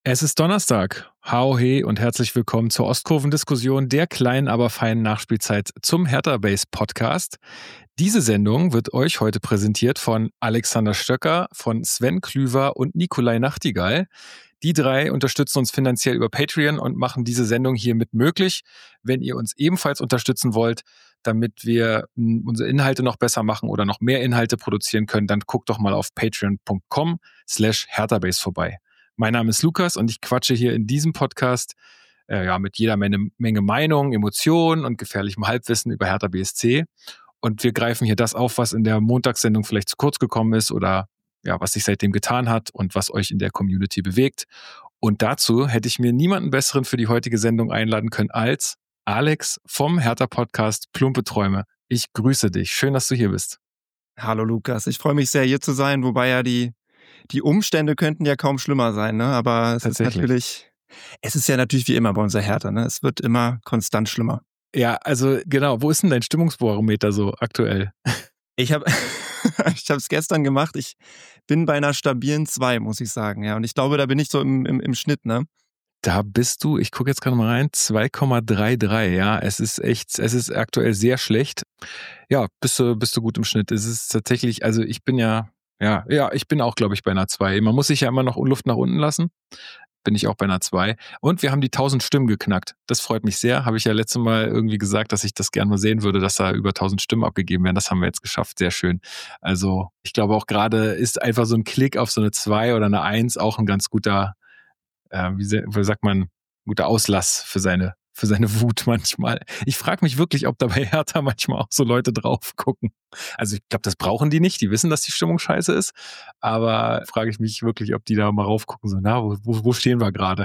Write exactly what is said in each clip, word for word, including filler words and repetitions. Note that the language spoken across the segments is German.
Es ist Donnerstag. Hau, he und herzlich willkommen zur Ostkurven-Diskussion der kleinen, aber feinen Nachspielzeit zum Hertha Base Podcast. Diese Sendung wird euch heute präsentiert von Alexander Stöcker, von Sven Klüver und Nikolai Nachtigall. Die drei unterstützen uns finanziell über Patreon und machen diese Sendung hiermit möglich. Wenn ihr uns ebenfalls unterstützen wollt, damit wir unsere Inhalte noch besser machen oder noch mehr Inhalte produzieren können, dann guckt doch mal auf patreon.com slash herthabase vorbei. Mein Name ist Lukas und ich quatsche hier in diesem Podcast äh, ja, mit jeder Menge, Menge Meinung, Emotionen und gefährlichem Halbwissen über Hertha B S C. Und wir greifen hier das auf, was in der Montagssendung vielleicht zu kurz gekommen ist oder ja, was sich seitdem getan hat und was euch in der Community bewegt. Und dazu hätte ich mir niemanden besseren für die heutige Sendung einladen können als Alex vom Hertha-Podcast Plumpe Träume. Ich grüße dich. Schön, dass du hier bist. Hallo Lukas, ich freue mich sehr, hier zu sein, wobei ja die, die Umstände könnten ja kaum schlimmer sein, ne? Aber es ist natürlich, es ist ja natürlich wie immer bei unserer Hertha, ne? Es wird immer konstant schlimmer. Ja, also genau, wo ist denn dein Stimmungsbarometer so aktuell? Ich habe ich habe es gestern gemacht, ich bin bei einer stabilen zwei, muss ich sagen, ja. Und ich glaube, da bin ich so im, im, im Schnitt, ne? Da bist du, ich gucke jetzt gerade mal rein, zwei Komma dreiunddreißig, ja, es ist echt, es ist aktuell sehr schlecht. Ja, bist du, bist du gut im Schnitt. Es ist tatsächlich, also ich bin ja, ja, ja, ich bin auch, glaube ich, bei einer zwei. Man muss sich ja immer noch Luft nach unten lassen. Bin ich auch bei einer zwei. Und wir haben die tausend Stimmen geknackt. Das freut mich sehr. Habe ich ja letztes Mal irgendwie gesagt, dass ich das gerne mal sehen würde, dass da über tausend Stimmen abgegeben werden. Das haben wir jetzt geschafft. Sehr schön. Also ich glaube auch gerade ist einfach so ein Klick auf so eine zwei oder eine eins auch ein ganz guter, äh, wie, wie sagt man, guter Auslass für seine, für seine Wut manchmal. Ich frage mich wirklich, ob da bei Hertha manchmal auch so Leute drauf gucken. Also ich glaube, das brauchen die nicht. Die wissen, dass die Stimmung scheiße ist. Aber frage ich mich wirklich, ob die da mal raufgucken, so, na, wo, wo stehen wir gerade?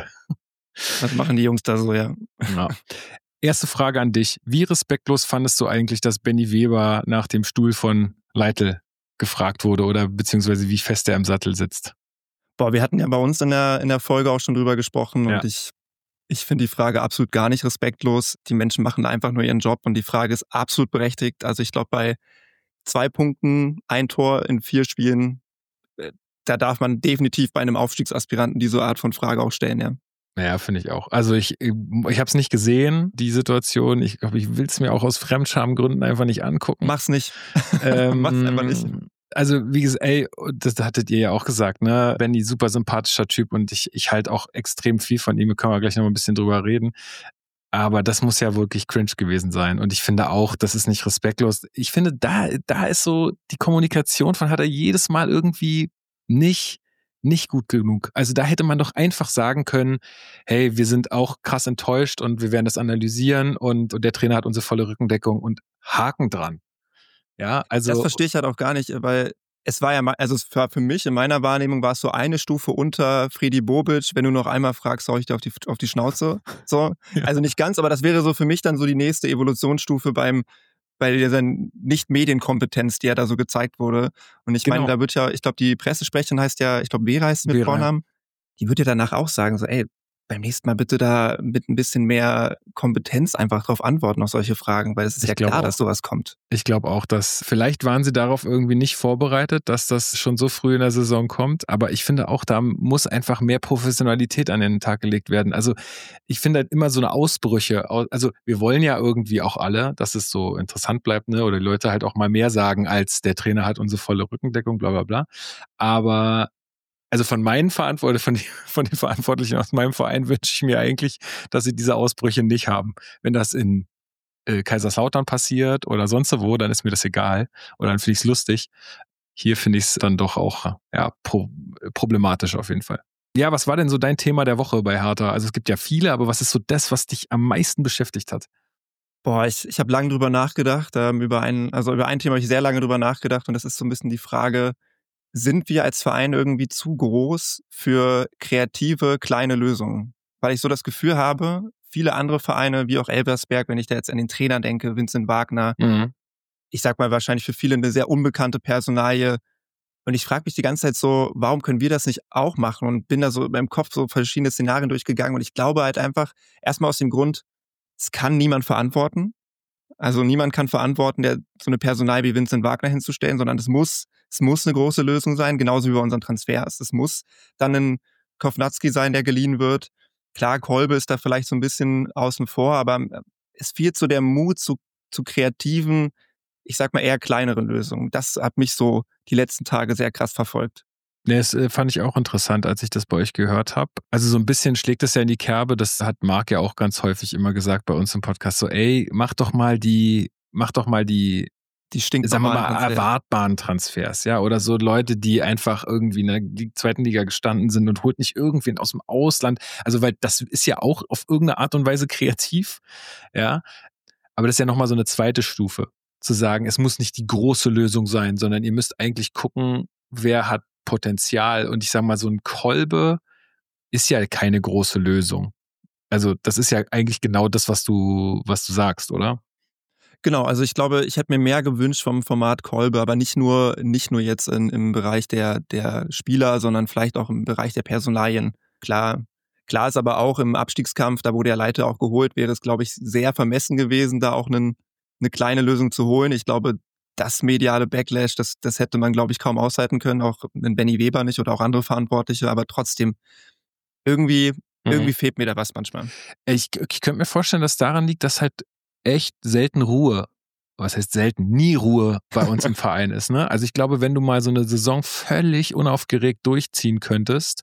Was machen die Jungs da so, ja? Ja. Erste Frage an dich. Wie respektlos fandest du eigentlich, dass Benny Weber nach dem Stuhl von Leitl gefragt wurde oder beziehungsweise wie fest er im Sattel sitzt? Boah, wir hatten ja bei uns in der, in der Folge auch schon drüber gesprochen Ja. und ich, ich finde die Frage absolut gar nicht respektlos. Die Menschen machen einfach nur ihren Job und die Frage ist absolut berechtigt. Also ich glaube, bei zwei Punkten, ein Tor in vier Spielen, da darf man definitiv bei einem Aufstiegsaspiranten diese Art von Frage auch stellen, ja. Ja, finde ich auch. Also ich, ich habe es nicht gesehen, die Situation. Ich glaube, ich will es mir auch aus Fremdschamgründen einfach nicht angucken. Mach's nicht. Ähm, Mach's einfach nicht. Also wie gesagt, ey, das hattet ihr ja auch gesagt, ne? Benny, super sympathischer Typ und ich, ich halte auch extrem viel von ihm. Da können wir gleich noch mal ein bisschen drüber reden. Aber das muss ja wirklich cringe gewesen sein. Und ich finde auch, das ist nicht respektlos. Ich finde, da, da ist so die Kommunikation von hat er jedes Mal irgendwie nicht, nicht gut genug. Also da hätte man doch einfach sagen können, hey, wir sind auch krass enttäuscht und wir werden das analysieren und, und der Trainer hat unsere volle Rückendeckung und Haken dran. Ja, also. Das verstehe ich halt auch gar nicht, weil es war ja, also es war für mich, in meiner Wahrnehmung war es so eine Stufe unter Fredi Bobic, wenn du noch einmal fragst, hau ich dir auf die, auf die Schnauze. So. Ja. Also nicht ganz, aber das wäre so für mich dann so die nächste Evolutionsstufe beim, bei dieser Nicht-Medienkompetenz, die ja da so gezeigt wurde. Und ich genau. meine, da wird ja, ich glaube, die Pressesprecherin heißt ja, ich glaube, Vera heißt mit Vera. Vornamen, die wird ja danach auch sagen, so, ey, beim nächsten Mal bitte da mit ein bisschen mehr Kompetenz einfach drauf antworten auf solche Fragen, weil es ist ich ja klar, auch. dass sowas kommt. Ich glaube auch, dass vielleicht waren sie darauf irgendwie nicht vorbereitet, dass das schon so früh in der Saison kommt, aber ich finde auch, da muss einfach mehr Professionalität an den Tag gelegt werden. Also ich finde halt immer so eine Ausbrüche, also wir wollen ja irgendwie auch alle, dass es so interessant bleibt, ne, oder die Leute halt auch mal mehr sagen, als der Trainer hat unsere volle Rückendeckung, bla bla bla, aber also von meinen Verantwortlichen, von, von den Verantwortlichen aus meinem Verein wünsche ich mir eigentlich, dass sie diese Ausbrüche nicht haben. Wenn das in äh, Kaiserslautern passiert oder sonst wo, dann ist mir das egal. Oder dann finde ich es lustig. Hier finde ich es dann doch auch ja, pro, problematisch auf jeden Fall. Ja, was war denn so dein Thema der Woche bei Hertha? Also es gibt ja viele, aber was ist so das, was dich am meisten beschäftigt hat? Boah, ich, ich habe lange drüber nachgedacht. Ähm, über ein, also über ein Thema habe ich sehr lange drüber nachgedacht und das ist so ein bisschen die Frage, sind wir als Verein irgendwie zu groß für kreative, kleine Lösungen? Weil ich so das Gefühl habe, viele andere Vereine, wie auch Elversberg, wenn ich da jetzt an den Trainer denke, Vincent Wagner, mhm. ich sag mal wahrscheinlich für viele eine sehr unbekannte Personalie. Und ich frage mich die ganze Zeit so, warum können wir das nicht auch machen? Und bin da so in meinem Kopf so verschiedene Szenarien durchgegangen. Und ich glaube halt einfach, erstmal aus dem Grund, es kann niemand verantworten. Also niemand kann verantworten, der so eine Personalie wie Vincent Wagner hinzustellen, sondern es muss, es muss eine große Lösung sein, genauso wie bei unseren Transfers. Es muss dann ein Kovnatski sein, der geliehen wird. Klar, Kolbe ist da vielleicht so ein bisschen außen vor, aber es fehlt so der Mut zu, zu kreativen, ich sag mal eher kleineren Lösungen. Das hat mich so die letzten Tage sehr krass verfolgt. Nee, das äh, fand ich auch interessant, als ich das bei euch gehört habe. Also so ein bisschen schlägt es ja in die Kerbe, das hat Marc ja auch ganz häufig immer gesagt bei uns im Podcast, so ey, mach doch mal die, mach doch mal die, Die sagen wir mal, stinknormalen Transfers. erwartbaren Transfers, ja, oder so Leute, die einfach irgendwie in der zweiten Liga gestanden sind und holt nicht irgendwen aus dem Ausland, also weil das ist ja auch auf irgendeine Art und Weise kreativ, ja, aber das ist ja nochmal so eine zweite Stufe, zu sagen, es muss nicht die große Lösung sein, sondern ihr müsst eigentlich gucken, wer hat Potenzial. Und ich sage mal, so ein Kolbe ist ja keine große Lösung. Also das ist ja eigentlich genau das, was du, was du sagst, oder? Genau, also ich glaube, ich hätte mir mehr gewünscht vom Format Kolbe, aber nicht nur, nicht nur jetzt in, im Bereich der, der Spieler, sondern vielleicht auch im Bereich der Personalien. Klar, klar ist aber auch im Abstiegskampf, da wurde der Leiter auch geholt, wäre es, glaube ich, sehr vermessen gewesen, da auch einen, eine kleine Lösung zu holen. Ich glaube, das mediale Backlash, das, das hätte man, glaube ich, kaum aushalten können, auch einen Benny Weber nicht oder auch andere Verantwortliche, aber trotzdem, irgendwie, irgendwie Mhm. fehlt mir da was manchmal. Ich, ich könnte mir vorstellen, dass daran liegt, dass halt echt selten Ruhe, was heißt selten, nie Ruhe bei uns im Verein ist. Ne? Also ich glaube, wenn du mal so eine Saison völlig unaufgeregt durchziehen könntest,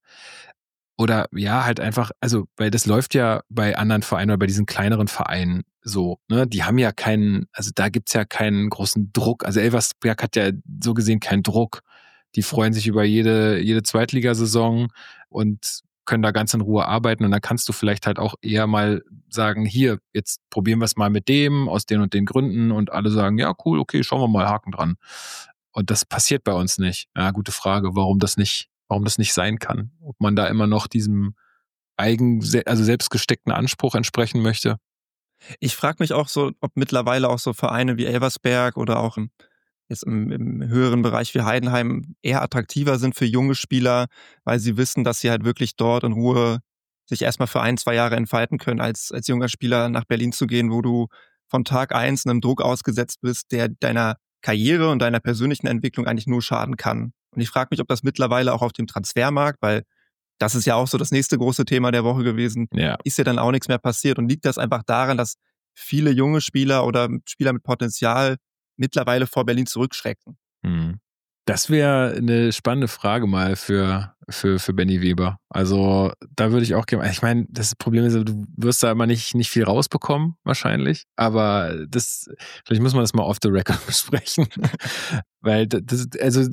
oder ja, halt einfach, also, weil das läuft ja bei anderen Vereinen oder bei diesen kleineren Vereinen so, ne? Die haben ja keinen, also da gibt's ja keinen großen Druck. Also Elversberg hat ja so gesehen keinen Druck. Die freuen sich über jede, jede Zweitligasaison und können da ganz in Ruhe arbeiten. Und dann kannst du vielleicht halt auch eher mal sagen, hier, jetzt probieren wir es mal mit dem, aus den und den Gründen. Und alle sagen, ja, cool, okay, schauen wir mal, Haken dran. Und das passiert bei uns nicht. Ja, gute Frage, warum das nicht, warum das nicht sein kann. Ob man da immer noch diesem eigen, also selbst gesteckten Anspruch entsprechen möchte. Ich frage mich auch so, ob mittlerweile auch so Vereine wie Elversberg oder auch im, jetzt im, im höheren Bereich wie Heidenheim eher attraktiver sind für junge Spieler, weil sie wissen, dass sie halt wirklich dort in Ruhe sich erstmal für ein, zwei Jahre entfalten können, als, als junger Spieler nach Berlin zu gehen, wo du von Tag eins einem Druck ausgesetzt bist, der deiner Karriere und deiner persönlichen Entwicklung eigentlich nur schaden kann. Und ich frage mich, ob das mittlerweile auch auf dem Transfermarkt, weil das ist ja auch so das nächste große Thema der Woche gewesen, Ja. ist ja dann auch nichts mehr passiert. Und liegt das einfach daran, dass viele junge Spieler oder Spieler mit Potenzial mittlerweile vor Berlin zurückschrecken? Hm. Das wäre eine spannende Frage mal für, für, für Benny Weber. Also da würde ich auch gerne, ich meine, das Problem ist, du wirst da immer nicht, nicht viel rausbekommen, wahrscheinlich. Aber das, vielleicht muss man das mal off the record besprechen. Weil das, also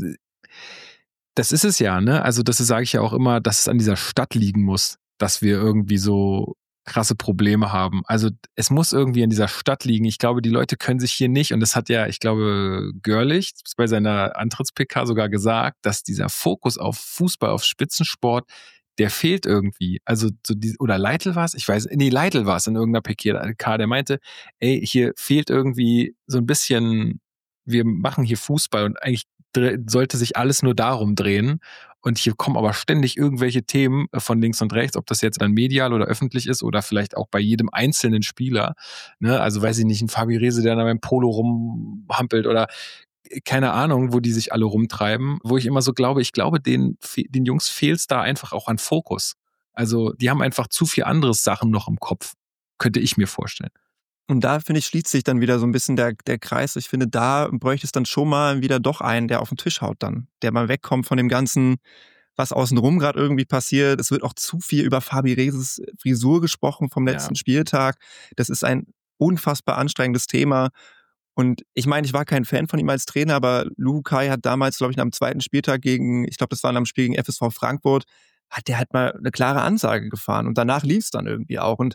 das ist es ja, ne? Also das sage ich ja auch immer, dass es an dieser Stadt liegen muss, dass wir irgendwie so krasse Probleme haben. Also es muss irgendwie in dieser Stadt liegen. Ich glaube, die Leute können sich hier nicht, und das hat ja, ich glaube, Görlich bei seiner Antritts-P K sogar gesagt, dass dieser Fokus auf Fußball, auf Spitzensport, der fehlt irgendwie. Also so die, oder Leitl war es? Ich weiß, nee, Leitl war es in irgendeiner P K, der meinte, ey, hier fehlt irgendwie so ein bisschen, wir machen hier Fußball und eigentlich sollte sich alles nur darum drehen. Und hier kommen aber ständig irgendwelche Themen von links und rechts, ob das jetzt dann medial oder öffentlich ist oder vielleicht auch bei jedem einzelnen Spieler. Ne? Also weiß ich nicht, ein Fabi Rehse, der da beim Polo rumhampelt oder keine Ahnung, wo die sich alle rumtreiben, wo ich immer so glaube, ich glaube, den, den Jungs fehlt es da einfach auch an Fokus. Also die haben einfach zu viel anderes Sachen noch im Kopf, könnte ich mir vorstellen. Und da, finde ich, schließt sich dann wieder so ein bisschen der, der Kreis. Ich finde, da bräuchte es dann schon mal wieder doch einen, der auf den Tisch haut dann. Der mal wegkommt von dem ganzen, was außenrum gerade irgendwie passiert. Es wird auch zu viel über Fabi Rehses Frisur gesprochen vom letzten Ja. Spieltag. Das ist ein unfassbar anstrengendes Thema. Und ich meine, ich war kein Fan von ihm als Trainer, aber Lukai hat damals, glaube ich, am zweiten Spieltag gegen, ich glaube, das war am Spiel gegen F S V Frankfurt, hat der halt mal eine klare Ansage gefahren. Und danach lief es dann irgendwie auch. Und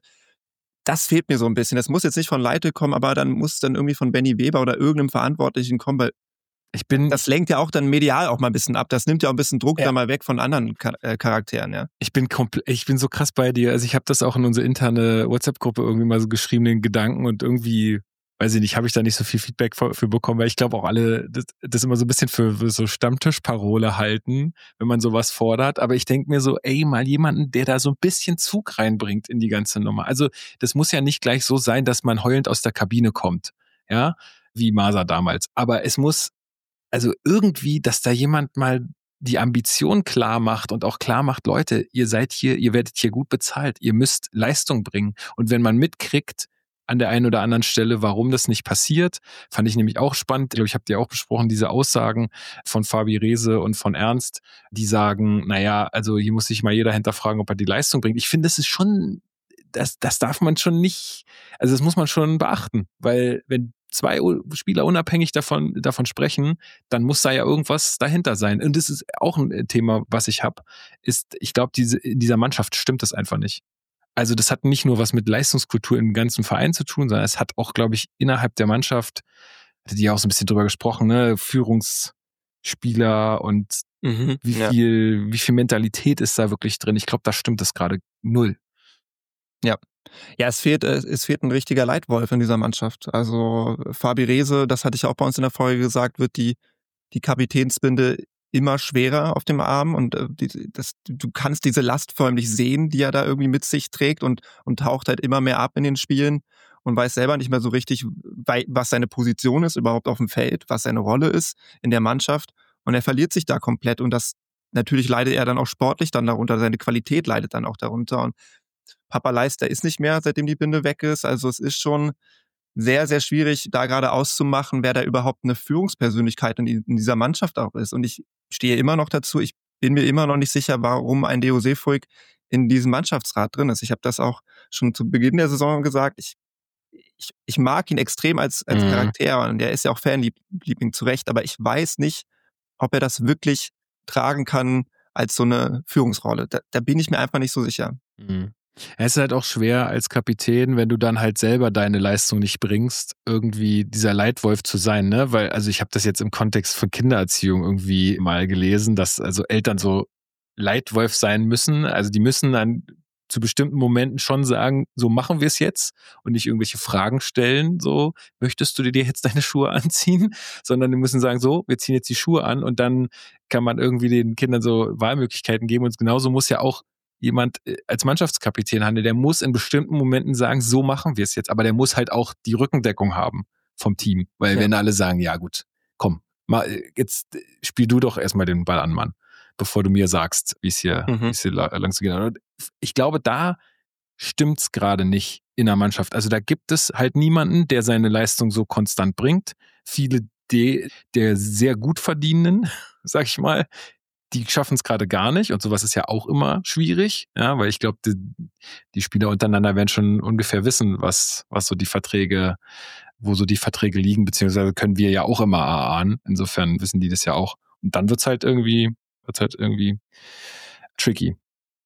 das fehlt mir so ein bisschen. Das muss jetzt nicht von Leite kommen, aber dann muss es dann irgendwie von Benny Weber oder irgendeinem Verantwortlichen kommen, weil Ich bin, das lenkt ja auch dann medial auch mal ein bisschen ab. Das nimmt ja auch ein bisschen Druck Ja. da mal weg von anderen Ka- äh, Charakteren, ja. Ich bin komplett, ich bin so krass bei dir. Also ich habe das auch in unsere interne WhatsApp-Gruppe irgendwie mal so geschrieben, den Gedanken, und irgendwie, weiß ich nicht, habe ich da nicht so viel Feedback für, für bekommen, weil ich glaube auch alle das, das immer so ein bisschen für, für so Stammtischparole halten, wenn man sowas fordert. Aber ich denke mir so, ey, mal jemanden, der da so ein bisschen Zug reinbringt in die ganze Nummer. Also das muss ja nicht gleich so sein, dass man heulend aus der Kabine kommt, ja, wie Masa damals. Aber es muss, also irgendwie, dass da jemand mal die Ambition klar macht und auch klar macht, Leute, ihr seid hier, ihr werdet hier gut bezahlt, ihr müsst Leistung bringen. Und wenn man mitkriegt, an der einen oder anderen Stelle, warum das nicht passiert, fand ich nämlich auch spannend. Ich glaube, ich habe dir auch besprochen, diese Aussagen von Fabi Rehse und von Ernst, die sagen, naja, also hier muss sich mal jeder hinterfragen, ob er die Leistung bringt. Ich finde, das ist schon, das, das darf man schon nicht, also das muss man schon beachten, weil wenn zwei Spieler unabhängig davon, davon sprechen, dann muss da ja irgendwas dahinter sein. Und das ist auch ein Thema, was ich habe, ist, ich glaube, diese, in dieser Mannschaft stimmt das einfach nicht. Also das hat nicht nur was mit Leistungskultur im ganzen Verein zu tun, sondern es hat auch, glaube ich, innerhalb der Mannschaft, hatte die ja auch so ein bisschen drüber gesprochen, ne, Führungsspieler und Mhm, wie ja. viel, wie viel Mentalität ist da wirklich drin. Ich glaube, da stimmt das gerade null. Ja. Ja, es fehlt, es fehlt ein richtiger Leitwolf in dieser Mannschaft. Also Fabi Rehse, das hatte ich auch bei uns in der Folge gesagt, wird die, die Kapitänsbinde immer schwerer auf dem Arm und äh, die, das, du kannst diese Last förmlich sehen, die er da irgendwie mit sich trägt und, und taucht halt immer mehr ab in den Spielen und weiß selber nicht mehr so richtig, was seine Position ist überhaupt auf dem Feld, was seine Rolle ist in der Mannschaft und er verliert sich da komplett und das natürlich leidet er dann auch sportlich dann darunter, seine Qualität leidet dann auch darunter und Papa Leister ist nicht mehr, seitdem die Binde weg ist, also es ist schon sehr, sehr schwierig, da gerade auszumachen, wer da überhaupt eine Führungspersönlichkeit in, in dieser Mannschaft auch ist. Und ich stehe immer noch dazu, ich bin mir immer noch nicht sicher, warum ein Deo Seefuig in diesem Mannschaftsrat drin ist. Ich habe das auch schon zu Beginn der Saison gesagt. Ich, ich, ich mag ihn extrem als, als Mhm. Charakter und der ist ja auch Fanliebling zu Recht, aber ich weiß nicht, ob er das wirklich tragen kann als so eine Führungsrolle. Da, da bin ich mir einfach nicht so sicher. Mhm. Es ist halt auch schwer als Kapitän, wenn du dann halt selber deine Leistung nicht bringst, irgendwie dieser Leitwolf zu sein, ne? Weil, also ich habe das jetzt im Kontext von Kindererziehung irgendwie mal gelesen, dass also Eltern so Leitwolf sein müssen. Also die müssen dann zu bestimmten Momenten schon sagen, so machen wir es jetzt und nicht irgendwelche Fragen stellen, so, möchtest du dir jetzt deine Schuhe anziehen? Sondern die müssen sagen, so, wir ziehen jetzt die Schuhe an und dann kann man irgendwie den Kindern so Wahlmöglichkeiten geben und genauso muss ja auch jemand als Mannschaftskapitän handelt, der muss in bestimmten Momenten sagen, so machen wir es jetzt. Aber der muss halt auch die Rückendeckung haben vom Team. Weil Ja. wenn alle sagen, ja gut, komm, mal, jetzt spiel du doch erstmal den Ball an, Mann, bevor du mir sagst, wie es hier, Mhm. wie es hier lang zu gehen hat. Ich glaube, da stimmt's gerade nicht in der Mannschaft. Also da gibt es halt niemanden, der seine Leistung so konstant bringt. Viele de, der sehr gut verdienenden, sag ich mal, die schaffen es gerade gar nicht und sowas ist ja auch immer schwierig, ja, weil ich glaube, die, die Spieler untereinander werden schon ungefähr wissen, was, was so die Verträge, wo so die Verträge liegen, beziehungsweise können wir ja auch immer erahnen. Insofern wissen die das ja auch. Und dann wird's halt irgendwie, wird's halt irgendwie tricky.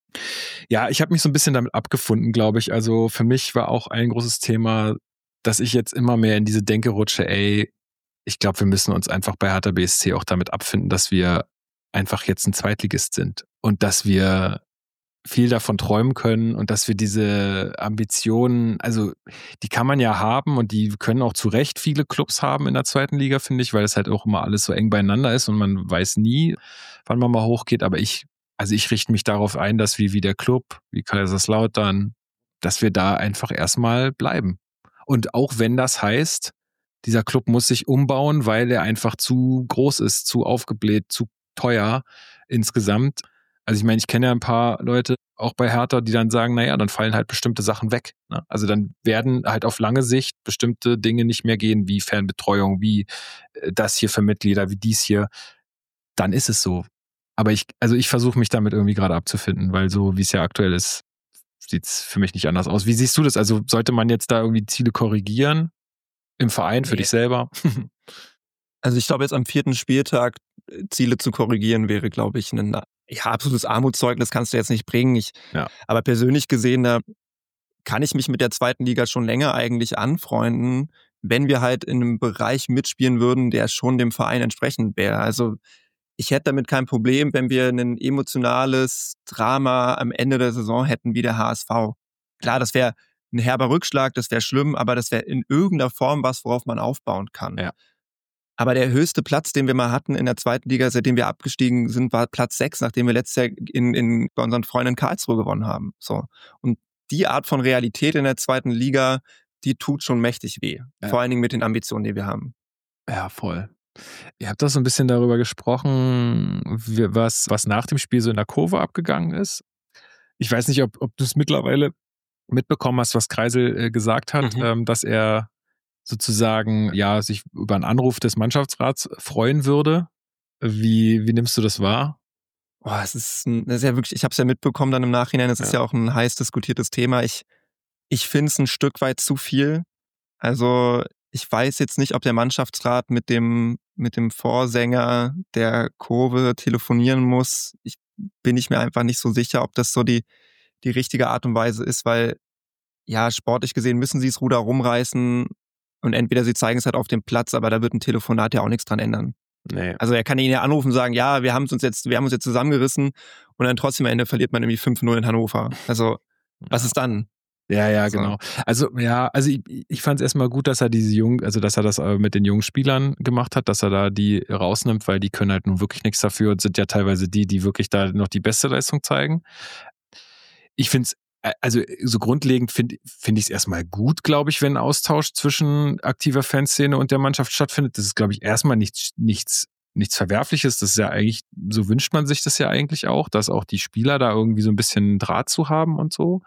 Ja, ich habe mich so ein bisschen damit abgefunden, glaube ich. Also für mich war auch ein großes Thema, dass ich jetzt immer mehr in diese Denke rutsche, ey, ich glaube, wir müssen uns einfach bei Hertha B S C auch damit abfinden, dass wir einfach jetzt ein Zweitligist sind und dass wir viel davon träumen können und dass wir diese Ambitionen, also die kann man ja haben und die können auch zu Recht viele Clubs haben in der zweiten Liga, finde ich, weil es halt auch immer alles so eng beieinander ist und man weiß nie, wann man mal hochgeht, aber ich, also ich richte mich darauf ein, dass wir wie der Club, wie Kaiserslautern, dass wir da einfach erstmal bleiben. Und auch wenn das heißt, dieser Club muss sich umbauen, weil er einfach zu groß ist, zu aufgebläht, zu teuer insgesamt. Also ich meine, ich kenne ja ein paar Leute, auch bei Hertha, die dann sagen, naja, dann fallen halt bestimmte Sachen weg. Ne? Also dann werden halt auf lange Sicht bestimmte Dinge nicht mehr gehen, wie Fernbetreuung, wie das hier für Mitglieder, wie dies hier. Dann ist es so. Aber ich, also ich versuche mich damit irgendwie gerade abzufinden, weil so wie es ja aktuell ist, sieht es für mich nicht anders aus. Wie siehst du das? Also sollte man jetzt da irgendwie Ziele korrigieren? Im Verein, für Nee. dich selber? Also ich glaube, jetzt am vierten Spieltag Ziele zu korrigieren, wäre, glaube ich, ein ja, absolutes Armutszeugnis kannst du jetzt nicht bringen. Ich, ja. Aber persönlich gesehen, da kann ich mich mit der zweiten Liga schon länger eigentlich anfreunden, wenn wir halt in einem Bereich mitspielen würden, der schon dem Verein entsprechend wäre. Also ich hätte damit kein Problem, wenn wir ein emotionales Drama am Ende der Saison hätten wie der H S V. Klar, das wäre ein herber Rückschlag, das wäre schlimm, aber das wäre in irgendeiner Form was, worauf man aufbauen kann. Ja. Aber der höchste Platz, den wir mal hatten in der zweiten Liga, seitdem wir abgestiegen sind, war Platz sechs, nachdem wir letztes Jahr in, in, bei unseren Freunden in Karlsruhe gewonnen haben. So. Und die Art von Realität in der zweiten Liga, die tut schon mächtig weh. Ja. Vor allen Dingen mit den Ambitionen, die wir haben. Ja, voll. Ihr habt doch so ein bisschen darüber gesprochen, wie was was nach dem Spiel so in der Kurve abgegangen ist. Ich weiß nicht, ob ob du's mittlerweile mitbekommen hast, was Kreisel, äh, gesagt hat, Mhm. ähm, dass er sozusagen, ja, sich über 'n Anruf des Mannschaftsrats freuen würde. Wie wie nimmst du das wahr? Boah, es ist 'n das ist ja wirklich ich habe es ja mitbekommen dann im Nachhinein, es ist Ja. ja auch 'n heiß diskutiertes Thema. Ich ich finde es 'n Stück weit zu viel. Also, ich weiß jetzt nicht, ob der Mannschaftsrat mit dem mit dem Vorsänger der Kurve telefonieren muss. Ich bin ich mir einfach nicht so sicher, ob das so die die richtige Art und Weise ist, weil, ja, sportlich gesehen müssen sie's Ruder rumreißen und entweder sie zeigen es halt auf dem Platz, aber da wird 'n Telefonat ja auch nix dran ändern. Ne. Also, er kann ihn ja anrufen und sagen: „Ja, wir haben's uns jetzt wir haben uns jetzt zusammengerissen“ und dann trotzdem am Ende verliert man irgendwie fünf null in Hannover. Also, was Ja. ist dann? Ja, ja, So. genau. Also, ja, also i ich fand's erst mal gut, dass er diese jungen also, dass er das, äh, mit den jungen Spielern gemacht hat, dass er da die rausnimmt, weil die können halt nun wirklich nix dafür und sind ja teilweise die, die wirklich da noch die beste Leistung zeigen. Ich finde es äh, also, so grundlegend finde finde ich's erst mal gut, glaube ich, wenn 'n Austausch zwischen aktiver Fanszene und der Mannschaft stattfindet. Das ist, glaube ich, erst mal nichts nichts nichts Verwerfliches. Das ist ja eigentlich so wünscht man sich das ja eigentlich auch, dass auch die Spieler da irgendwie so 'n bisschen Draht zu haben und so.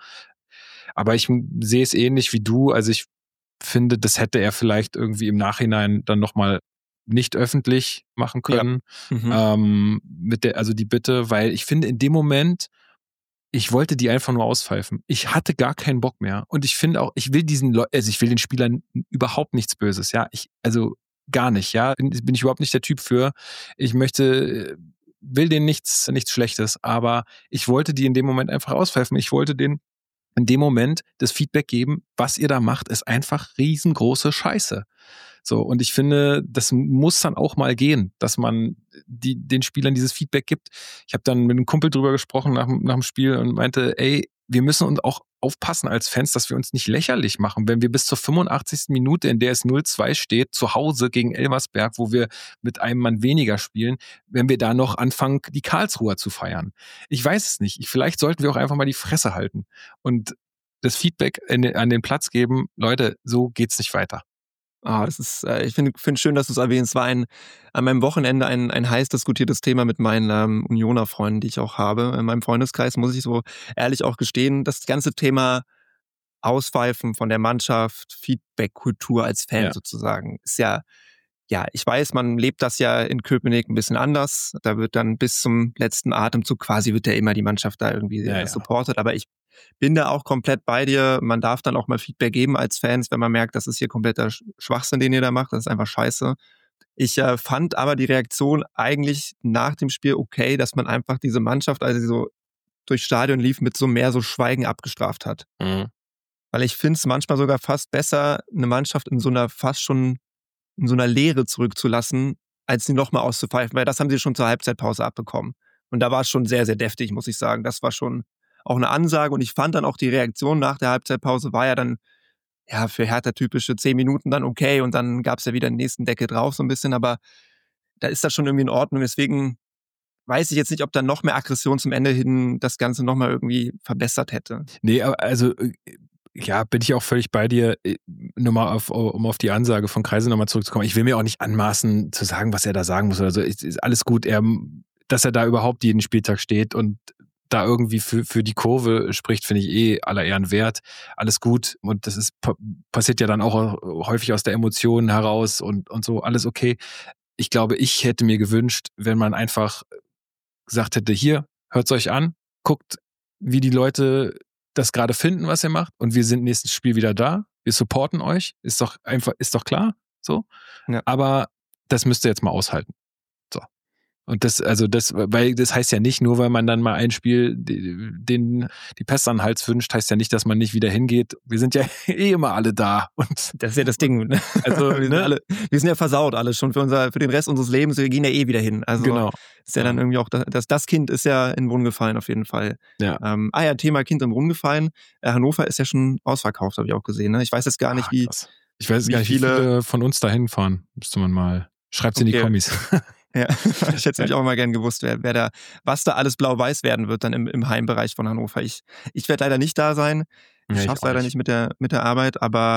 Aber ich m sehe es ähnlich wie du. Also, ich finde, das hätte er vielleicht irgendwie im Nachhinein dann noch mal nicht öffentlich machen Ja. können, Mhm. ähm, mit der also, die Bitte, weil ich finde in dem Moment ich wollte die einfach nur auspfeifen. Ich hatte gar keinen Bock mehr und ich finde auch, ich will diesen Leu also, ich will den Spielern überhaupt nichts Böses, ja. Ich also, gar nicht, ja. Bin bin ich überhaupt nicht der Typ für. Ich möchte will denen nichts nichts Schlechtes, aber ich wollte die in dem Moment einfach auspfeifen. Ich wollte denen in dem Moment das Feedback geben: „Was ihr da macht, ist einfach riesengroße Scheiße.“ So, und ich finde, das muss dann auch mal gehen, dass man die den Spielern dieses Feedback gibt. Ich habe dann mit 'nem Kumpel drüber gesprochen nach'm nach'm Spiel und meinte: „Ey, wir müssen uns auch aufpassen als Fans, dass wir uns nicht lächerlich machen, wenn wir bis zur fünfundachtzigsten Minute, in der es null zwei steht, zu Hause gegen Elversberg, wo wir mit einem Mann weniger spielen, wenn wir da noch anfangen, die Karlsruher zu feiern.“ Ich weiß es nicht. Vielleicht sollten wir auch einfach mal die Fresse halten und das Feedback in den an den Platz geben: „Leute, so geht's nicht weiter.“ Ah, das ist äh, ich finde finde schön, dass du's erwähnst. Es war ein an meinem Wochenende ein ein heiß diskutiertes Thema mit meinen, ähm, Unioner Freunden, die ich auch habe. In meinem Freundeskreis muss ich so ehrlich auch gestehen, das ganze Thema Auspfeifen von der Mannschaft, Feedback-Kultur als Fan Ja. sozusagen, ist ja ja, ich weiß, man lebt das ja in Köpenick 'n bisschen anders. Da wird dann bis zum letzten Atemzug quasi wird ja immer die Mannschaft da irgendwie, Ja, äh, ja. supportet. Aber ich bin da auch komplett bei dir. Man darf dann auch mal Feedback geben als Fans, wenn man merkt, das ist hier kompletter Sch Schwachsinn, den ihr da macht. Das ist einfach scheiße. Ich, äh, fand aber die Reaktion eigentlich nach dem Spiel okay, dass man einfach diese Mannschaft, als sie so durchs Stadion lief, mit so mehr so Schweigen abgestraft hat. Mhm. Weil ich finde es manchmal sogar fast besser, 'ne Mannschaft in so 'ner fast schon in so 'ner Leere zurückzulassen, als sie noch mal auszupfeifen, weil das haben sie schon zur Halbzeitpause abbekommen. Und da war's schon sehr, sehr deftig, muss ich sagen. Das war schon auch 'ne Ansage und ich fand dann auch die Reaktion nach der Halbzeitpause war ja dann, ja, für Hertha typische zehn Minuten dann okay und dann gab's ja wieder 'n nächsten Deckel drauf so 'n bisschen, aber da ist das schon irgendwie in Ordnung. Deswegen weiß ich jetzt nicht, ob da noch mehr Aggression zum Ende hin das Ganze noch mal irgendwie verbessert hätte. Ne, a also, äh, ja, bin ich auch völlig bei dir. Äh, nur mal auf um auf die Ansage von Kreisel noch mal zurückzukommen. Ich will mir auch nicht anmaßen zu sagen, was er da sagen muss oder so. Ist ist alles gut. Er dass er da überhaupt jeden Spieltag steht und da irgendwie für für die Kurve spricht, finde ich eh aller Ehren wert. Alles gut und das ist pa passiert ja dann auch häufig aus der Emotion heraus und und so, alles okay. Ich glaube, ich hätte mir gewünscht, wenn man einfach gesagt hätte: „Hier, hört's euch an, guckt, wie die Leute das grade finden, was ihr macht und wir sind nächstes Spiel wieder da. Wir supporten euch.“ Ist doch einfach ist doch klar, so. Ja. Aber das müsst ihr jetzt mal aushalten. So. Und das also, das weil das heißt ja nicht, nur weil man dann mal ein Spiel d den die Pest an 'n Hals wünscht, heißt ja nicht, dass man nicht wieder hingeht. Wir sind ja eh immer alle da und Das ist ja das Ding, ne? Also, wir sind ne? alle wir sind ja versaut alle schon für unser für den Rest unseres Lebens. Wir gehen ja eh wieder hin. Also, Genau. ist ja dann Ja. irgendwie auch da das das Kind ist ja in 'n Brunnen gefallen auf jeden Fall. Ja. Ähm, ah ja, Thema Kind in 'n Brunnen gefallen. Äh, Hannover ist ja schon ausverkauft, habe ich auch gesehen, ne? Ich weiß jetzt gar nicht, Ah, wie krass. Ich weiß jetzt wie gar nicht, wie viele viele von uns da hinfahren. Müsste man mal schreibt's in die Okay. Kommis. Ja, ich hätte nämlich auch mal gern gewusst, wer wer da was da alles blau-weiß werden wird dann im im Heimbereich von Hannover. Ich ich werde leider nicht da sein. Ja, Ich ich schaff's auch leider nicht. nicht mit der mit der Arbeit, aber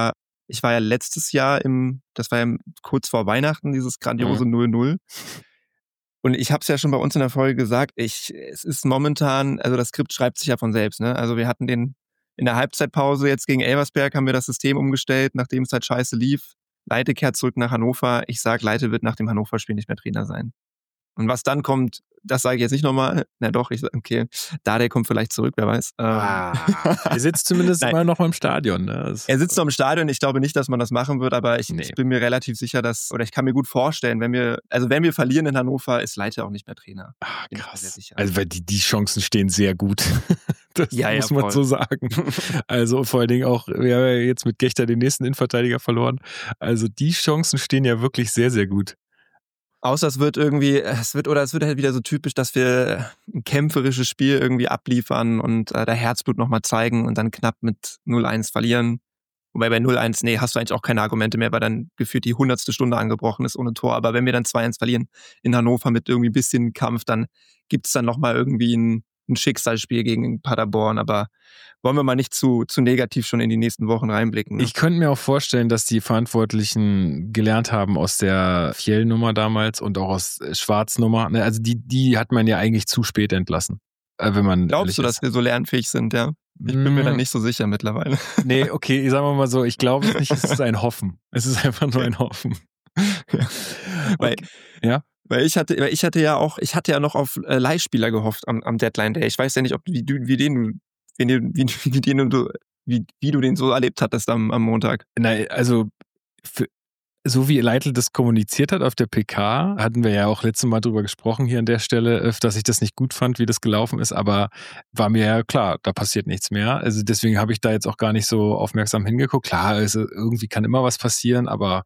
Ich war ja letztes Jahr im, das war ja kurz vor Weihnachten, dieses grandiose null null. Und ich habe es ja schon bei uns in der Folge gesagt, ich, es ist momentan, also das Skript schreibt sich ja von selbst. Ne? Also wir hatten den in der Halbzeitpause jetzt gegen Elversberg, haben wir das System umgestellt, nachdem es halt scheiße lief. Leite kehrt zurück nach Hannover. Ich sag, Leite wird nach dem Hannover-Spiel nicht mehr Trainer sein. Und was dann kommt, das sage ich jetzt nicht nochmal. Na doch, ich sage, okay, Dardai kommt vielleicht zurück, wer weiß. Ah, er sitzt zumindest mal noch mal im Stadion. Ne? Er sitzt noch im Stadion. Ich glaube nicht, dass man das machen wird, aber ich, nee. ich bin mir relativ sicher, dass, oder ich kann mir gut vorstellen, wenn wir, also wenn wir verlieren in Hannover, ist Leite auch nicht mehr Trainer. Ah, krass. Also weil die, die Chancen stehen sehr gut. Das ja, muss ja, man so sagen. Also vor allen Dingen auch, wir haben ja jetzt mit Gechter den nächsten Innenverteidiger verloren. Also die Chancen stehen ja wirklich sehr, sehr gut. Außer es wird irgendwie, es wird, oder es wird halt wieder so typisch, dass wir ein kämpferisches Spiel irgendwie abliefern und äh, der Herzblut nochmal zeigen und dann knapp mit null eins verlieren. Wobei bei null eins, nee, hast du eigentlich auch keine Argumente mehr, weil dann gefühlt die hundertste Stunde angebrochen ist ohne Tor. Aber wenn wir dann zwei eins verlieren in Hannover mit irgendwie ein bisschen Kampf, dann gibt es dann nochmal irgendwie ein, ein Schicksalsspiel gegen Paderborn. Aber wollen wir mal nicht zu, zu negativ schon in die nächsten Wochen reinblicken. Ne? Ich könnte mir auch vorstellen, dass die Verantwortlichen gelernt haben aus der Fjell-Nummer damals und auch aus Schwarz-Nummer. Also die, die hat man ja eigentlich zu spät entlassen. Wenn man Glaubst du, dass wir so lernfähig sind, ja? Ich bin mir da nicht so sicher mittlerweile. Nee, okay, sagen wir mal so, ich glaube es nicht, es ist ein Hoffen. Es ist einfach nur ein Hoffen. Ja. Weil, okay. ja? Weil ich hatte, weil ich hatte ja auch, ich hatte ja noch auf äh, Leihspieler gehofft am, am Deadline Day. Ich weiß ja nicht, ob wie du, wie den, wie, wie, wie, den du, wie, wie du den so erlebt hattest am, am Montag. Nein, also für, so wie Leitl das kommuniziert hat auf der P K, hatten wir ja auch letztes Mal drüber gesprochen hier an der Stelle, dass ich das nicht gut fand, wie das gelaufen ist, aber war mir ja klar, da passiert nichts mehr. Also deswegen habe ich da jetzt auch gar nicht so aufmerksam hingeguckt. Klar, also irgendwie kann immer was passieren, aber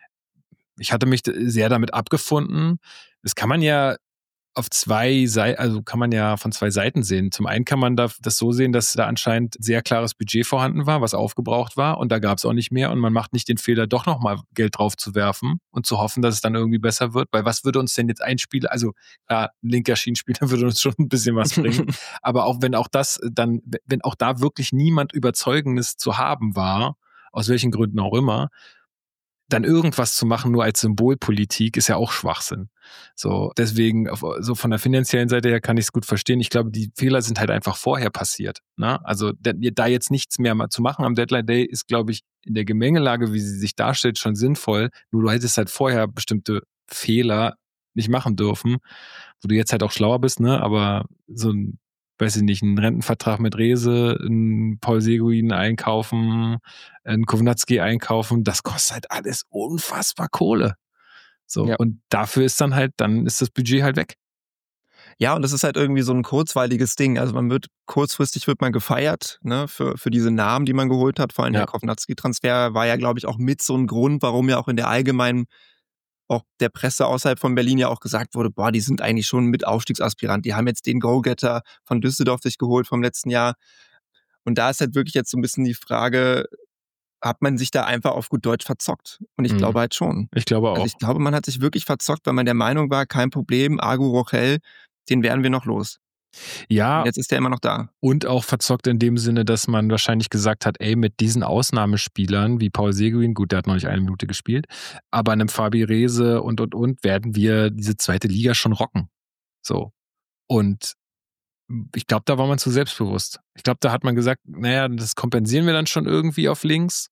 ich hatte mich sehr damit abgefunden. Das kann man ja auf zwei Seiten, also kann man ja von zwei Seiten sehen. Zum einen kann man das so sehen, dass da anscheinend sehr klares Budget vorhanden war, was aufgebraucht war und da gab es auch nicht mehr und man macht nicht den Fehler, doch nochmal Geld drauf zu werfen und zu hoffen, dass es dann irgendwie besser wird, weil was würde uns denn jetzt ein Spieler, also klar, ein linker Schienenspieler würde uns schon ein bisschen was bringen, aber auch wenn auch das dann, wenn auch da wirklich niemand Überzeugendes zu haben war, aus welchen Gründen auch immer, dann irgendwas zu machen, nur als Symbolpolitik, ist ja auch Schwachsinn. So, deswegen, so von der finanziellen Seite her kann ich es gut verstehen. Ich glaube, die Fehler sind halt einfach vorher passiert. Ne? Also da jetzt nichts mehr mal zu machen am Deadline Day ist, glaube ich, in der Gemengelage, wie sie sich darstellt, schon sinnvoll. Nur du hättest halt vorher bestimmte Fehler nicht machen dürfen, wo du jetzt halt auch schlauer bist, ne? Aber so ein, weiß ich nicht, einen Rentenvertrag mit Rehse, einen Paul Seguin einkaufen, einen Kovnatski einkaufen, das kostet halt alles unfassbar Kohle. So, ja. Und dafür ist dann halt, dann ist das Budget halt weg. Ja, und das ist halt irgendwie so ein kurzweiliges Ding. Also man wird, kurzfristig wird man gefeiert, ne, für, für diese Namen, die man geholt hat. Vor allem ja. Der Kovnatski-Transfer war ja, glaube ich, auch mit so ein Grund, warum ja auch in der allgemeinen, auch der Presse außerhalb von Berlin ja auch gesagt wurde, boah, die sind eigentlich schon mit Aufstiegsaspirant. Die haben jetzt den Go-Getter von Düsseldorf sich geholt vom letzten Jahr. Und da ist halt wirklich jetzt so ein bisschen die Frage, hat man sich da einfach auf gut Deutsch verzockt? Und ich mhm. glaube halt schon. Ich glaube auch. Also ich glaube, man hat sich wirklich verzockt, weil man der Meinung war, kein Problem, Agu Rochel, den werden wir noch los. Ja. Und jetzt ist der immer noch da. Und auch verzockt in dem Sinne, dass man wahrscheinlich gesagt hat, ey, mit diesen Ausnahmespielern wie Paul Seguin, gut, der hat noch nicht eine Minute gespielt, aber einem Fabi Rehse und, und, und werden wir diese zweite Liga schon rocken. So. Und ich glaube, da war man zu selbstbewusst. Ich glaube, da hat man gesagt, naja, das kompensieren wir dann schon irgendwie auf links.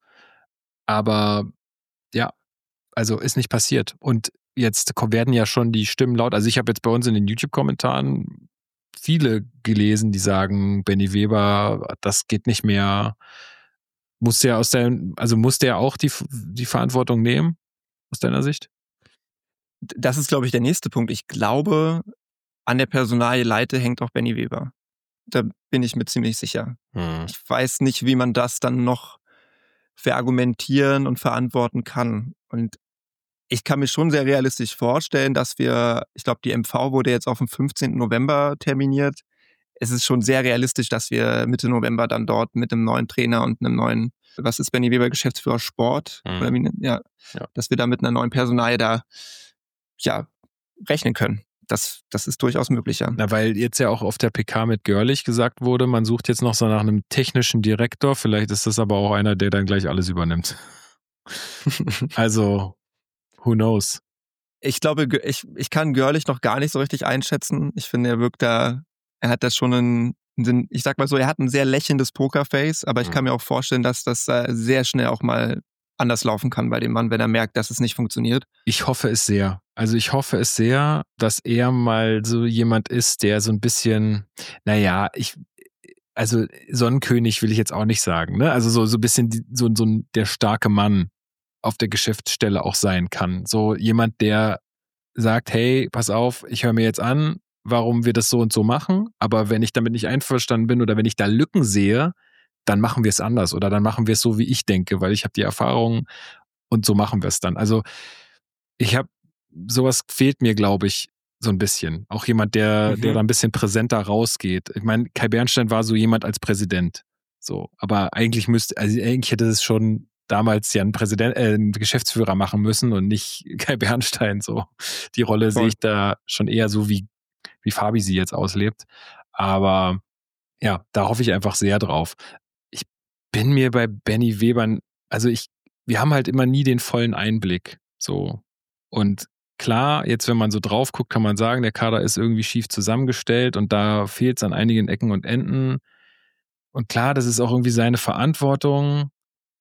Aber ja, also ist nicht passiert. Und jetzt werden ja schon die Stimmen laut. Also ich habe jetzt bei uns in den YouTube-Kommentaren viele gelesen, die sagen, Benny Weber, das geht nicht mehr. Muss der aus der, also muss der auch die, die Verantwortung nehmen, aus deiner Sicht? Das ist, glaube ich, der nächste Punkt. Ich glaube, an der Personalie Leite hängt auch Benny Weber. Da bin ich mir ziemlich sicher. Hm. Ich weiß nicht, wie man das dann noch verargumentieren und verantworten kann. Und ich kann mir schon sehr realistisch vorstellen, dass wir, ich glaube, die M V wurde jetzt auf den fünfzehnten November terminiert. Es ist schon sehr realistisch, dass wir Mitte November dann dort mit einem neuen Trainer und einem neuen, was ist Benny Weber, Geschäftsführer Sport? Mhm. Oder wie, ja, ja, dass wir da mit einer neuen Personalie da ja, rechnen können. Das, das ist durchaus möglich, ja. Na, weil jetzt ja auch auf der P K mit Görlich gesagt wurde, man sucht jetzt noch so nach einem technischen Direktor. Vielleicht ist das aber auch einer, der dann gleich alles übernimmt. Also, who knows? Ich glaube, ich, ich kann Görlich noch gar nicht so richtig einschätzen. Ich finde, er wirkt da, er hat das schon einen, einen ich sag mal so, er hat ein sehr lächelndes Pokerface, aber ich kann mir auch vorstellen, dass das sehr schnell auch mal anders laufen kann bei dem Mann, wenn er merkt, dass es nicht funktioniert. Ich hoffe es sehr. Also ich hoffe es sehr, dass er mal so jemand ist, der so ein bisschen, naja, ich, also Sonnenkönig will ich jetzt auch nicht sagen, ne? Also so, so ein bisschen die, so, so ein, der starke Mann auf der Geschäftsstelle auch sein kann. So jemand, der sagt, hey, pass auf, ich höre mir jetzt an, warum wir das so und so machen, aber wenn ich damit nicht einverstanden bin oder wenn ich da Lücken sehe, dann machen wir es anders oder dann machen wir es so, wie ich denke, weil ich habe die Erfahrung und so machen wir es dann. Also ich habe, sowas fehlt mir, glaube ich, so ein bisschen. Auch jemand, der, Mhm. der da ein bisschen präsenter rausgeht. Ich meine, Kai Bernstein war so jemand als Präsident. So, aber eigentlich müsste, also eigentlich hätte es schon damals ja ein Präsident, äh, ein Geschäftsführer machen müssen und nicht Kai Bernstein. So, die Rolle Voll. sehe ich da schon eher so, wie, wie Fabi sie jetzt auslebt. Aber ja, da hoffe ich einfach sehr drauf. Ich bin mir bei Benny Weber, also ich, wir haben halt immer nie den vollen Einblick. So. Und klar, jetzt, wenn man so drauf guckt, kann man sagen, der Kader ist irgendwie schief zusammengestellt und da fehlt es an einigen Ecken und Enden. Und klar, das ist auch irgendwie seine Verantwortung,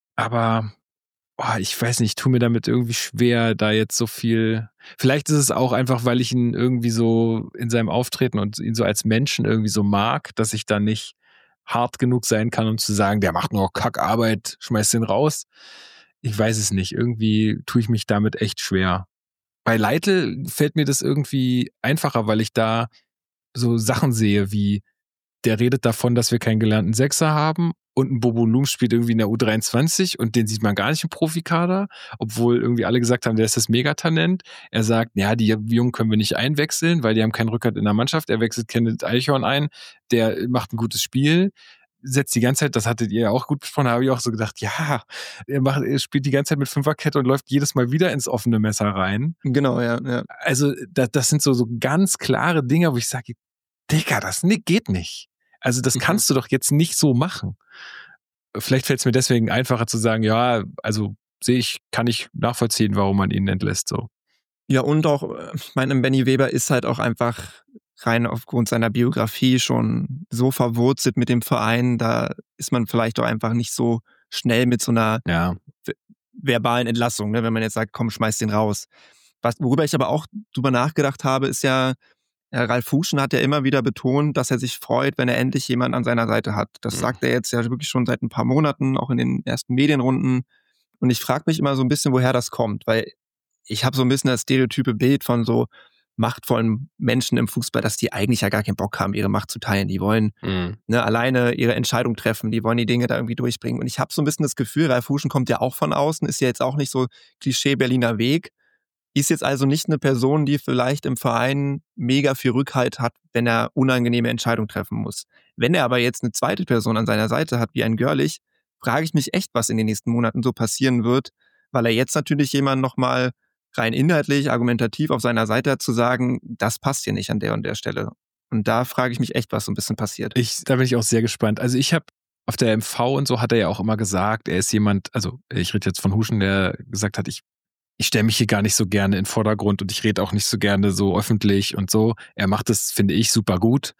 aber boah, ich weiß nicht, ich tue mir damit irgendwie schwer, da jetzt so viel. Vielleicht ist es auch einfach, weil ich ihn irgendwie so in seinem Auftreten und ihn so als Menschen irgendwie so mag, dass ich da nicht hart genug sein kann, um zu sagen, der macht nur Kackarbeit, schmeiß den raus. Ich weiß es nicht. Irgendwie tue ich mich damit echt schwer. Bei Leitl fällt mir das irgendwie einfacher, weil ich da so Sachen sehe wie, der redet davon, dass wir keinen gelernten Sechser haben und ein Bobo Lum spielt irgendwie in der U dreiundzwanzig und den sieht man gar nicht im Profikader, obwohl irgendwie alle gesagt haben, der ist das Megatalent. Er sagt, ja, die Jungen können wir nicht einwechseln, weil die haben keinen Rückhalt in der Mannschaft. Er wechselt Kenneth Eichhorn ein, der macht ein gutes Spiel, setzt die ganze Zeit, das hattet ihr ja auch gut besprochen, da habe ich auch so gedacht, ja, er, macht, er spielt die ganze Zeit mit Fünferkette und läuft jedes Mal wieder ins offene Messer rein. Genau, ja. ja. Also das, das sind so, so ganz klare Dinge, wo ich sage, Digga, das geht nicht. Also das kannst du doch jetzt nicht so machen. Vielleicht fällt es mir deswegen einfacher zu sagen, ja, also sehe ich, kann ich nachvollziehen, warum man ihn entlässt so. Ja, und auch, ich meine, Benny Weber ist halt auch einfach rein aufgrund seiner Biografie schon so verwurzelt mit dem Verein, da ist man vielleicht auch einfach nicht so schnell mit so einer ja. verbalen Entlassung, ne, wenn man jetzt sagt, komm, schmeiß den raus. Was, worüber ich aber auch drüber nachgedacht habe, ist ja, ja, Ralf Huschen hat ja immer wieder betont, dass er sich freut, wenn er endlich jemanden an seiner Seite hat. Das mhm. sagt er jetzt ja wirklich schon seit ein paar Monaten, auch in den ersten Medienrunden. Und ich frage mich immer so ein bisschen, woher das kommt, weil ich habe so ein bisschen das stereotype Bild von so machtvollen Menschen im Fußball, dass die eigentlich ja gar keinen Bock haben, ihre Macht zu teilen. Die wollen mhm. ne, alleine ihre Entscheidung treffen, die wollen die Dinge da irgendwie durchbringen. Und ich habe so ein bisschen das Gefühl, Ralf Huschen kommt ja auch von außen, ist ja jetzt auch nicht so Klischee Berliner Weg, ist jetzt also nicht eine Person, die vielleicht im Verein mega viel Rückhalt hat, wenn er unangenehme Entscheidungen treffen muss. Wenn er aber jetzt eine zweite Person an seiner Seite hat, wie ein Görlich, frage ich mich echt, was in den nächsten Monaten so passieren wird, weil er jetzt natürlich jemanden nochmal rein inhaltlich, argumentativ auf seiner Seite hat, zu sagen, das passt hier nicht an der und der Stelle. Und da frage ich mich echt, was so ein bisschen passiert. Ich, da bin ich auch sehr gespannt. Also ich habe auf der M V und so hat er ja auch immer gesagt, er ist jemand, also ich rede jetzt von Huschen, der gesagt hat, ich ich stelle mich hier gar nicht so gerne in den Vordergrund und ich rede auch nicht so gerne so öffentlich und so. Er macht das, finde ich, super gut.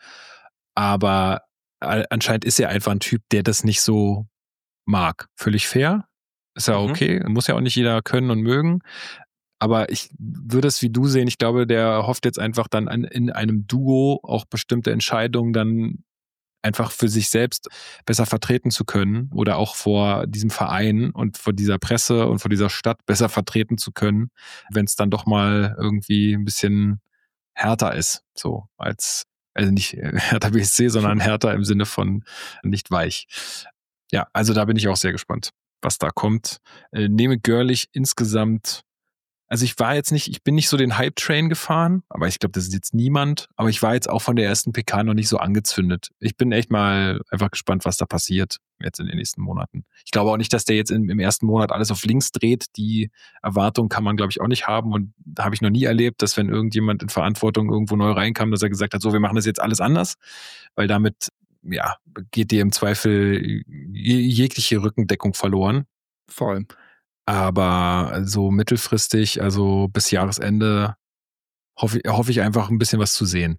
Aber anscheinend ist er einfach ein Typ, der das nicht so mag. Völlig fair. Ist ja okay. Mhm. Muss ja auch nicht jeder können und mögen. Aber ich würde es wie du sehen. Ich glaube, der hofft jetzt einfach dann an, in einem Duo auch bestimmte Entscheidungen dann einfach für sich selbst besser vertreten zu können oder auch vor diesem Verein und vor dieser Presse und vor dieser Stadt besser vertreten zu können, wenn es dann doch mal irgendwie ein bisschen härter ist, so als, also nicht Hertha B S C, sondern härter im Sinne von nicht weich. Ja, also da bin ich auch sehr gespannt, was da kommt. Äh, nehme Görlich insgesamt. Also ich war jetzt nicht, ich bin nicht so den Hype-Train gefahren, aber ich glaube, das ist jetzt niemand. Aber ich war jetzt auch von der ersten P K noch nicht so angezündet. Ich bin echt mal einfach gespannt, was da passiert jetzt in den nächsten Monaten. Ich glaube auch nicht, dass der jetzt im, im ersten Monat alles auf links dreht. Die Erwartung kann man, glaube ich, auch nicht haben. Und da habe ich noch nie erlebt, dass wenn irgendjemand in Verantwortung irgendwo neu reinkam, dass er gesagt hat, so, wir machen das jetzt alles anders. Weil damit, ja, geht dir im Zweifel jegliche Rückendeckung verloren. Voll. Aber so mittelfristig, also bis Jahresende, hoffe, hoffe ich einfach ein bisschen was zu sehen.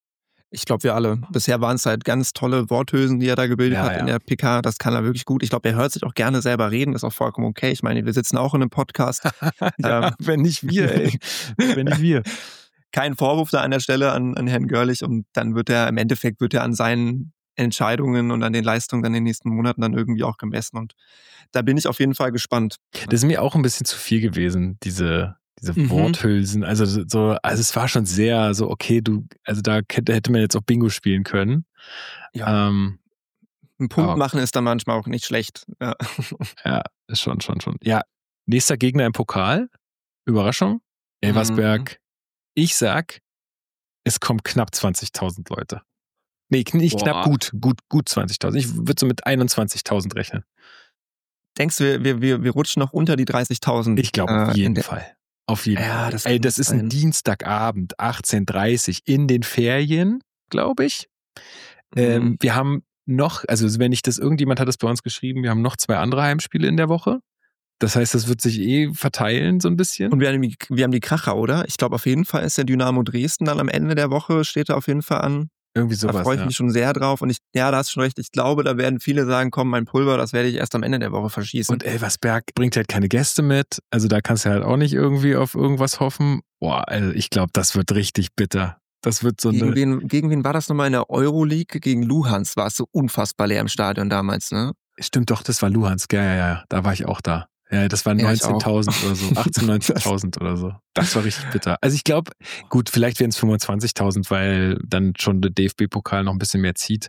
Ich glaube, wir alle. Bisher waren es halt ganz tolle Worthülsen, die er da gebildet Ja, hat ja. in der P K. Das kann er wirklich gut. Ich glaube, er hört sich auch gerne selber reden. Ist auch vollkommen okay. Ich meine, wir sitzen auch in einem Podcast. ja, ähm, wenn nicht wir, ey. wenn nicht wir. Kein Vorwurf da an der Stelle an, an Herrn Görlich. Und dann wird er, im Endeffekt wird er an seinen Entscheidungen und an den Leistungen dann in den nächsten Monaten dann irgendwie auch gemessen. Und da bin ich auf jeden Fall gespannt. Das ist mir auch ein bisschen zu viel gewesen, diese... Diese Mhm. Worthülsen, also so, also es war schon sehr so, okay, du, also da hätte man jetzt auch Bingo spielen können. Ja. Ähm, Ein Punkt aber- machen ist dann manchmal auch nicht schlecht. Ja. ja, ist schon, schon, schon. Ja, nächster Gegner im Pokal. Überraschung. Elversberg. Ich sag, es kommen knapp zwanzigtausend Leute. Nee, nicht Boah. knapp, gut, gut, gut zwanzigtausend. Ich würde so mit einundzwanzigtausend rechnen. Denkst du, wir, wir, wir, wir rutschen noch unter die dreißigtausend? Ich glaube, auf äh, in jeden der- Fall. Auf jeden Ja, Fall. das Ey, kann das gut ist ein sein. Dienstagabend, achtzehn Uhr dreißig in den Ferien, glaube ich. Ähm, Mhm. wir haben noch, also wenn ich das, irgendjemand hat das bei uns geschrieben, wir haben noch zwei andere Heimspiele in der Woche. Das heißt, das wird sich eh verteilen so ein bisschen. Und wir haben, die, wir haben die Kracher, oder? Ich glaube, auf jeden Fall ist der Dynamo Dresden dann am Ende der Woche, steht da auf jeden Fall an. Irgendwie Da sowas, freue ich ja. mich schon sehr drauf. Und ich, ja, da hast du schon recht. Ich glaube, da werden viele sagen, komm, mein Pulver, das werde ich erst am Ende der Woche verschießen. Und Elversberg bringt halt keine Gäste mit. Also da kannst du halt auch nicht irgendwie auf irgendwas hoffen. Boah, also ich glaube, das wird richtig bitter. Das wird so gegen, eine... wen, gegen wen war das nochmal in der Euroleague? Gegen Luhansk war es so unfassbar leer im Stadion damals, ne? Stimmt doch, das war Luhansk. Ja, ja, ja, da war ich auch da. Ja, das waren Ja, ich auch. neunzehntausend oder so, achtzehn, neunzehntausend oder so. Das war richtig bitter. Also ich glaube, gut, vielleicht werden es fünfundzwanzigtausend, weil dann schon der D F B-Pokal noch ein bisschen mehr zieht.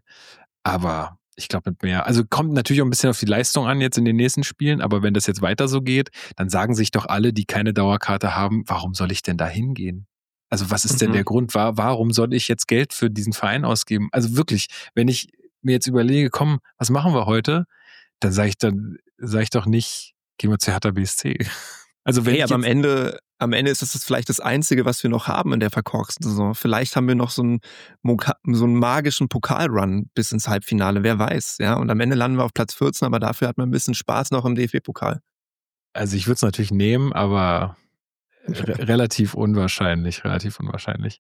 Aber ich glaube mit mehr. Also kommt natürlich auch ein bisschen auf die Leistung an jetzt in den nächsten Spielen. Aber wenn das jetzt weiter so geht, dann sagen sich doch alle, die keine Dauerkarte haben, warum soll ich denn da hingehen? Also was ist denn Mhm. der Grund? Warum soll ich jetzt Geld für diesen Verein ausgeben? Also wirklich, wenn ich mir jetzt überlege, komm, was machen wir heute? Dann sage ich dann, sage ich doch nicht, gehen wir zu Hertha B S C. Also wenn Hey, ich aber am jetzt, Ende, am Ende ist das vielleicht das Einzige, was wir noch haben in der verkorksten Saison. Vielleicht haben wir noch so einen, Moka- so einen magischen Pokalrun bis ins Halbfinale, wer weiß. Ja? Und am Ende landen wir auf Platz vierzehn, aber dafür hat man ein bisschen Spaß noch im D F B-Pokal. also ich würde es natürlich nehmen, aber re relativ unwahrscheinlich, relativ unwahrscheinlich.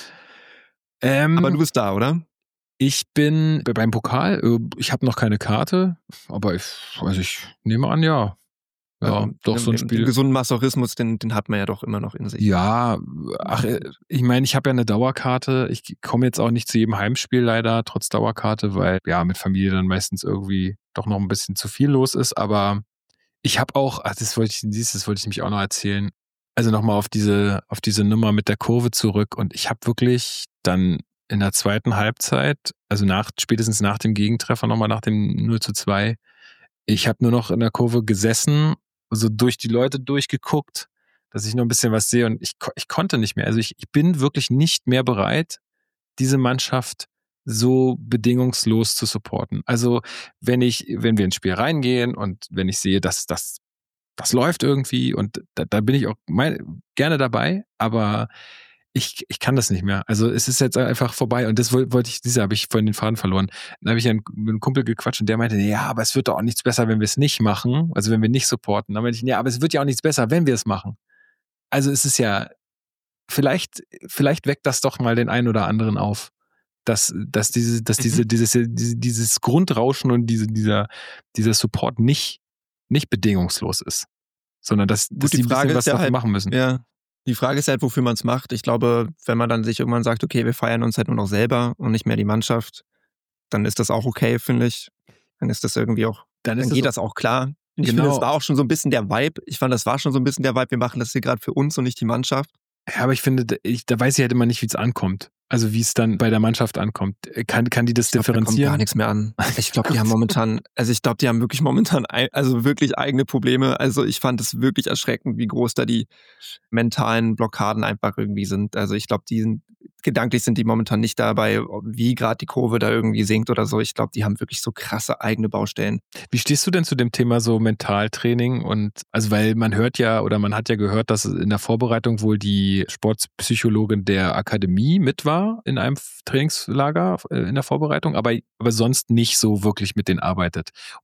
Ähm, Aber du bist da, oder? ich bin beim Pokal, äh, ich habe noch keine Karte, aber ich, also ich nehme an, ja. Ja, Also, doch so ein den, Spiel. Den gesunden Masochismus, den, den hat man ja doch immer noch in sich. Ja, ach, äh, ich meine, ich habe ja eine Dauerkarte. Ich komme jetzt auch nicht zu jedem Heimspiel leider, trotz Dauerkarte, weil ja mit Familie dann meistens irgendwie doch noch ein bisschen zu viel los ist. Aber ich habe auch, ach, das wollte ich, dieses wollte ich nämlich auch noch erzählen. Also nochmal auf diese, auf diese Nummer mit der Kurve zurück. Und ich habe wirklich dann in der zweiten Halbzeit, also nach, spätestens nach dem Gegentreffer, nochmal nach dem null zu zwei, ich habe nur noch in der Kurve gesessen, so durch die Leute durchgeguckt, dass ich noch ein bisschen was sehe und ich, ich konnte nicht mehr. Also ich, ich bin wirklich nicht mehr bereit, diese Mannschaft so bedingungslos zu supporten. Also wenn ich, wenn wir ins Spiel reingehen und wenn ich sehe, dass das, das läuft irgendwie und da, da bin ich auch mein, gerne dabei, aber ich, ich kann das nicht mehr. Also es ist jetzt einfach vorbei und das wollte ich, diese habe ich vorhin den Faden verloren. Dann habe ich einen, mit einem Kumpel gequatscht und der meinte, ja, aber es wird doch auch nichts besser, wenn wir es nicht machen. Also wenn wir nicht supporten. Dann meinte ich, ja, aber es wird ja auch nichts besser, wenn wir es machen. Also es ist ja, vielleicht, vielleicht weckt das doch mal den einen oder anderen auf. Dass, dass diese, dass diese, Mhm. dieses, dieses, dieses Grundrauschen und diese, dieser, dieser Support nicht, nicht bedingungslos ist. Sondern dass, dass Gut, die die ein Frage bisschen ist was ja dafür halt, machen müssen. ja, die Frage ist halt, wofür man es macht. Ich glaube, wenn man dann sich irgendwann sagt, okay, wir feiern uns halt nur noch selber und nicht mehr die Mannschaft, dann ist das auch okay, finde ich. Dann ist das irgendwie auch, Dann dann ist geht das das auch klar. Und ich Genau. finde, es war auch schon so ein bisschen der Vibe. Ich fand, das war schon so ein bisschen der Vibe. Wir machen das hier gerade für uns und nicht die Mannschaft. Ja, aber ich finde, ich, da weiß ich halt immer nicht, wie es ankommt. Also wie es dann bei der Mannschaft ankommt. Kann, kann die das Ich glaub, da kommt differenzieren? gar nichts mehr an. Ich glaube, die haben momentan, also ich glaube, die haben wirklich momentan, ein, also wirklich eigene Probleme. Also ich fand es wirklich erschreckend, wie groß da die mentalen Blockaden einfach irgendwie sind. Also ich glaube, die sind, gedanklich sind die momentan nicht dabei, wie gerade die Kurve da irgendwie sinkt oder so. Ich glaube, die haben wirklich so krasse eigene Baustellen. Wie stehst du denn zu dem Thema so Mentaltraining? Und also weil man hört ja oder man hat ja gehört, dass in der Vorbereitung wohl die Sportpsychologin der Akademie mit war in einem Trainingslager in der Vorbereitung, aber, aber sonst nicht so wirklich mit denen arbeitet. Und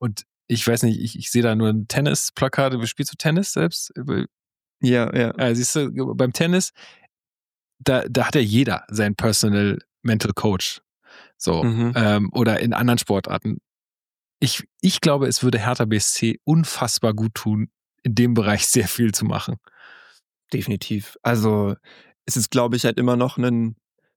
ich weiß nicht, ich, ich sehe da nur ein Tennis-Plakat. Spielst du Tennis selbst? Ja, ja. Ja, siehst du, beim Tennis, da, da hat ja jeder seinen Personal Mental Coach. So, Mhm. ähm, oder in anderen Sportarten. Ich, ich glaube, es würde Hertha B S C unfassbar gut tun, in dem Bereich sehr viel zu machen. Definitiv. Also es ist, glaube ich, halt immer noch ein,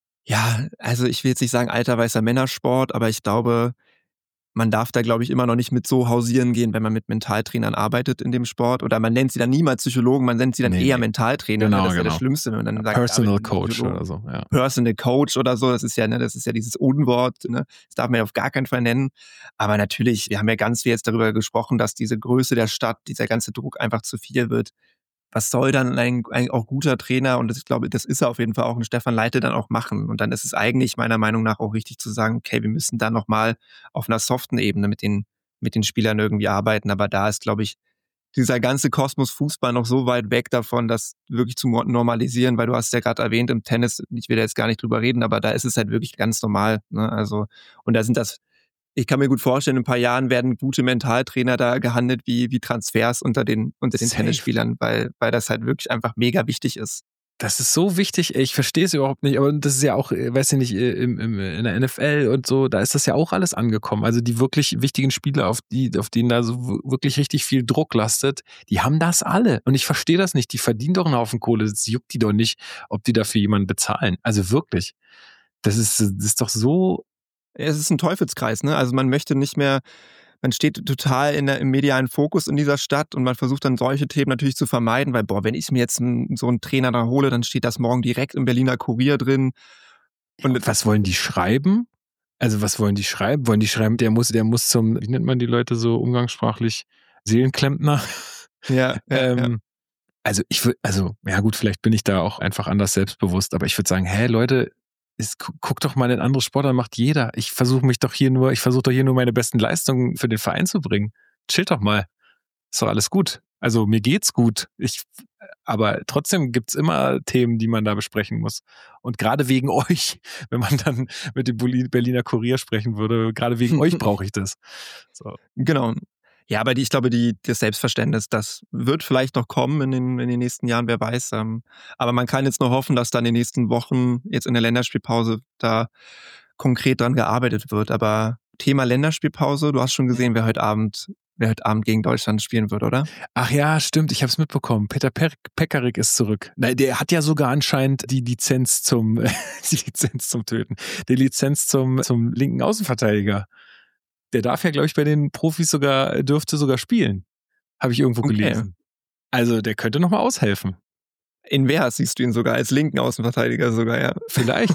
ja, also ich will jetzt nicht sagen alter weißer Männersport, aber ich glaube, man darf da, glaube ich, immer noch nicht mit so hausieren gehen, wenn man mit Mentaltrainern arbeitet in dem Sport. Oder man nennt sie dann niemals Psychologen, man nennt sie dann Nee, eher nee. Mentaltrainer. Genau, ne? Das ist ja genau. das Schlimmste, wenn man dann sagt, Personal ja, ich bin Coach Psychologe. oder so, ja. Personal Coach oder so, das ist ja, ne, das ist ja dieses Unwort, ne? Das darf man ja auf gar keinen Fall nennen. Aber natürlich, wir haben ja ganz viel jetzt darüber gesprochen, dass diese Größe der Stadt, dieser ganze Druck einfach zu viel wird. Was soll dann ein, ein auch guter Trainer, und das, ich glaube, das ist er auf jeden Fall auch, ein Stefan Leite dann auch machen. Und dann ist es eigentlich meiner Meinung nach auch richtig zu sagen, okay, wir müssen da nochmal auf einer soften Ebene mit den, mit den Spielern irgendwie arbeiten. Aber da ist, glaube ich, dieser ganze Kosmos Fußball noch so weit weg davon, das wirklich zu normalisieren, weil du hast ja gerade erwähnt, im Tennis, ich will da jetzt gar nicht drüber reden, aber da ist es halt wirklich ganz normal. Ne? Also, und da sind das, ich kann mir gut vorstellen, in ein paar Jahren werden gute Mentaltrainer da gehandelt wie, wie Transfers unter den, unter den Safe. Tennisspielern, weil, weil das halt wirklich einfach mega wichtig ist. Das ist so wichtig, ich verstehe es überhaupt nicht, aber das ist ja auch, weiß ich nicht, im, im, in der N F L und so, da ist das ja auch alles angekommen. Also die wirklich wichtigen Spieler, auf die, auf denen da so wirklich richtig viel Druck lastet, die haben das alle. Und ich verstehe das nicht. Die verdienen doch einen Haufen Kohle. Das juckt die doch nicht, ob die dafür jemanden bezahlen. Also wirklich. Das ist, das ist doch so. Es ist ein Teufelskreis, ne? Also man möchte nicht mehr, man steht total in der, im medialen Fokus in dieser Stadt und man versucht dann solche Themen natürlich zu vermeiden, weil, boah, wenn ich mir jetzt einen, so einen Trainer da hole, dann steht das morgen direkt im Berliner Kurier drin. Und ja, was wollen die schreiben? Also was wollen die schreiben? Wollen die schreiben, der muss, der muss zum, wie nennt man die Leute so umgangssprachlich, Seelenklempner? Ja, ja, ähm, ja. Also ich würde, also ja gut, vielleicht bin ich da auch einfach anders selbstbewusst, aber ich würde sagen, hä Leute, ist, guck doch mal in andere Sportarten, macht jeder. Ich versuche mich doch hier nur, ich versuche doch hier nur meine besten Leistungen für den Verein zu bringen. Chill doch mal. Ist doch alles gut. Also mir geht's gut. Ich, aber trotzdem gibt's immer Themen, die man da besprechen muss. Und gerade wegen euch, wenn man dann mit dem Berliner Kurier sprechen würde, gerade wegen euch brauche ich das. So. Genau. Ja, aber die, ich glaube, die, das Selbstverständnis, das wird vielleicht noch kommen in den, in den nächsten Jahren, wer weiß. Ähm, aber man kann jetzt nur hoffen, dass da in den nächsten Wochen, jetzt in der Länderspielpause, da konkret dran gearbeitet wird. Aber Thema Länderspielpause, du hast schon gesehen, wer heute Abend, wer heute Abend gegen Deutschland spielen wird, oder? Ach ja, stimmt, ich habe es mitbekommen. Peter Pe- Pekarik ist zurück. Nein, der hat ja sogar anscheinend die Lizenz zum, die Lizenz zum Töten, die Lizenz zum, zum linken Außenverteidiger. Der darf ja, glaube ich, bei den Profis sogar, dürfte sogar spielen. Habe ich irgendwo Okay. gelesen. Also der könnte nochmal aushelfen. In wer siehst du ihn sogar als linken Außenverteidiger sogar, ja? Vielleicht.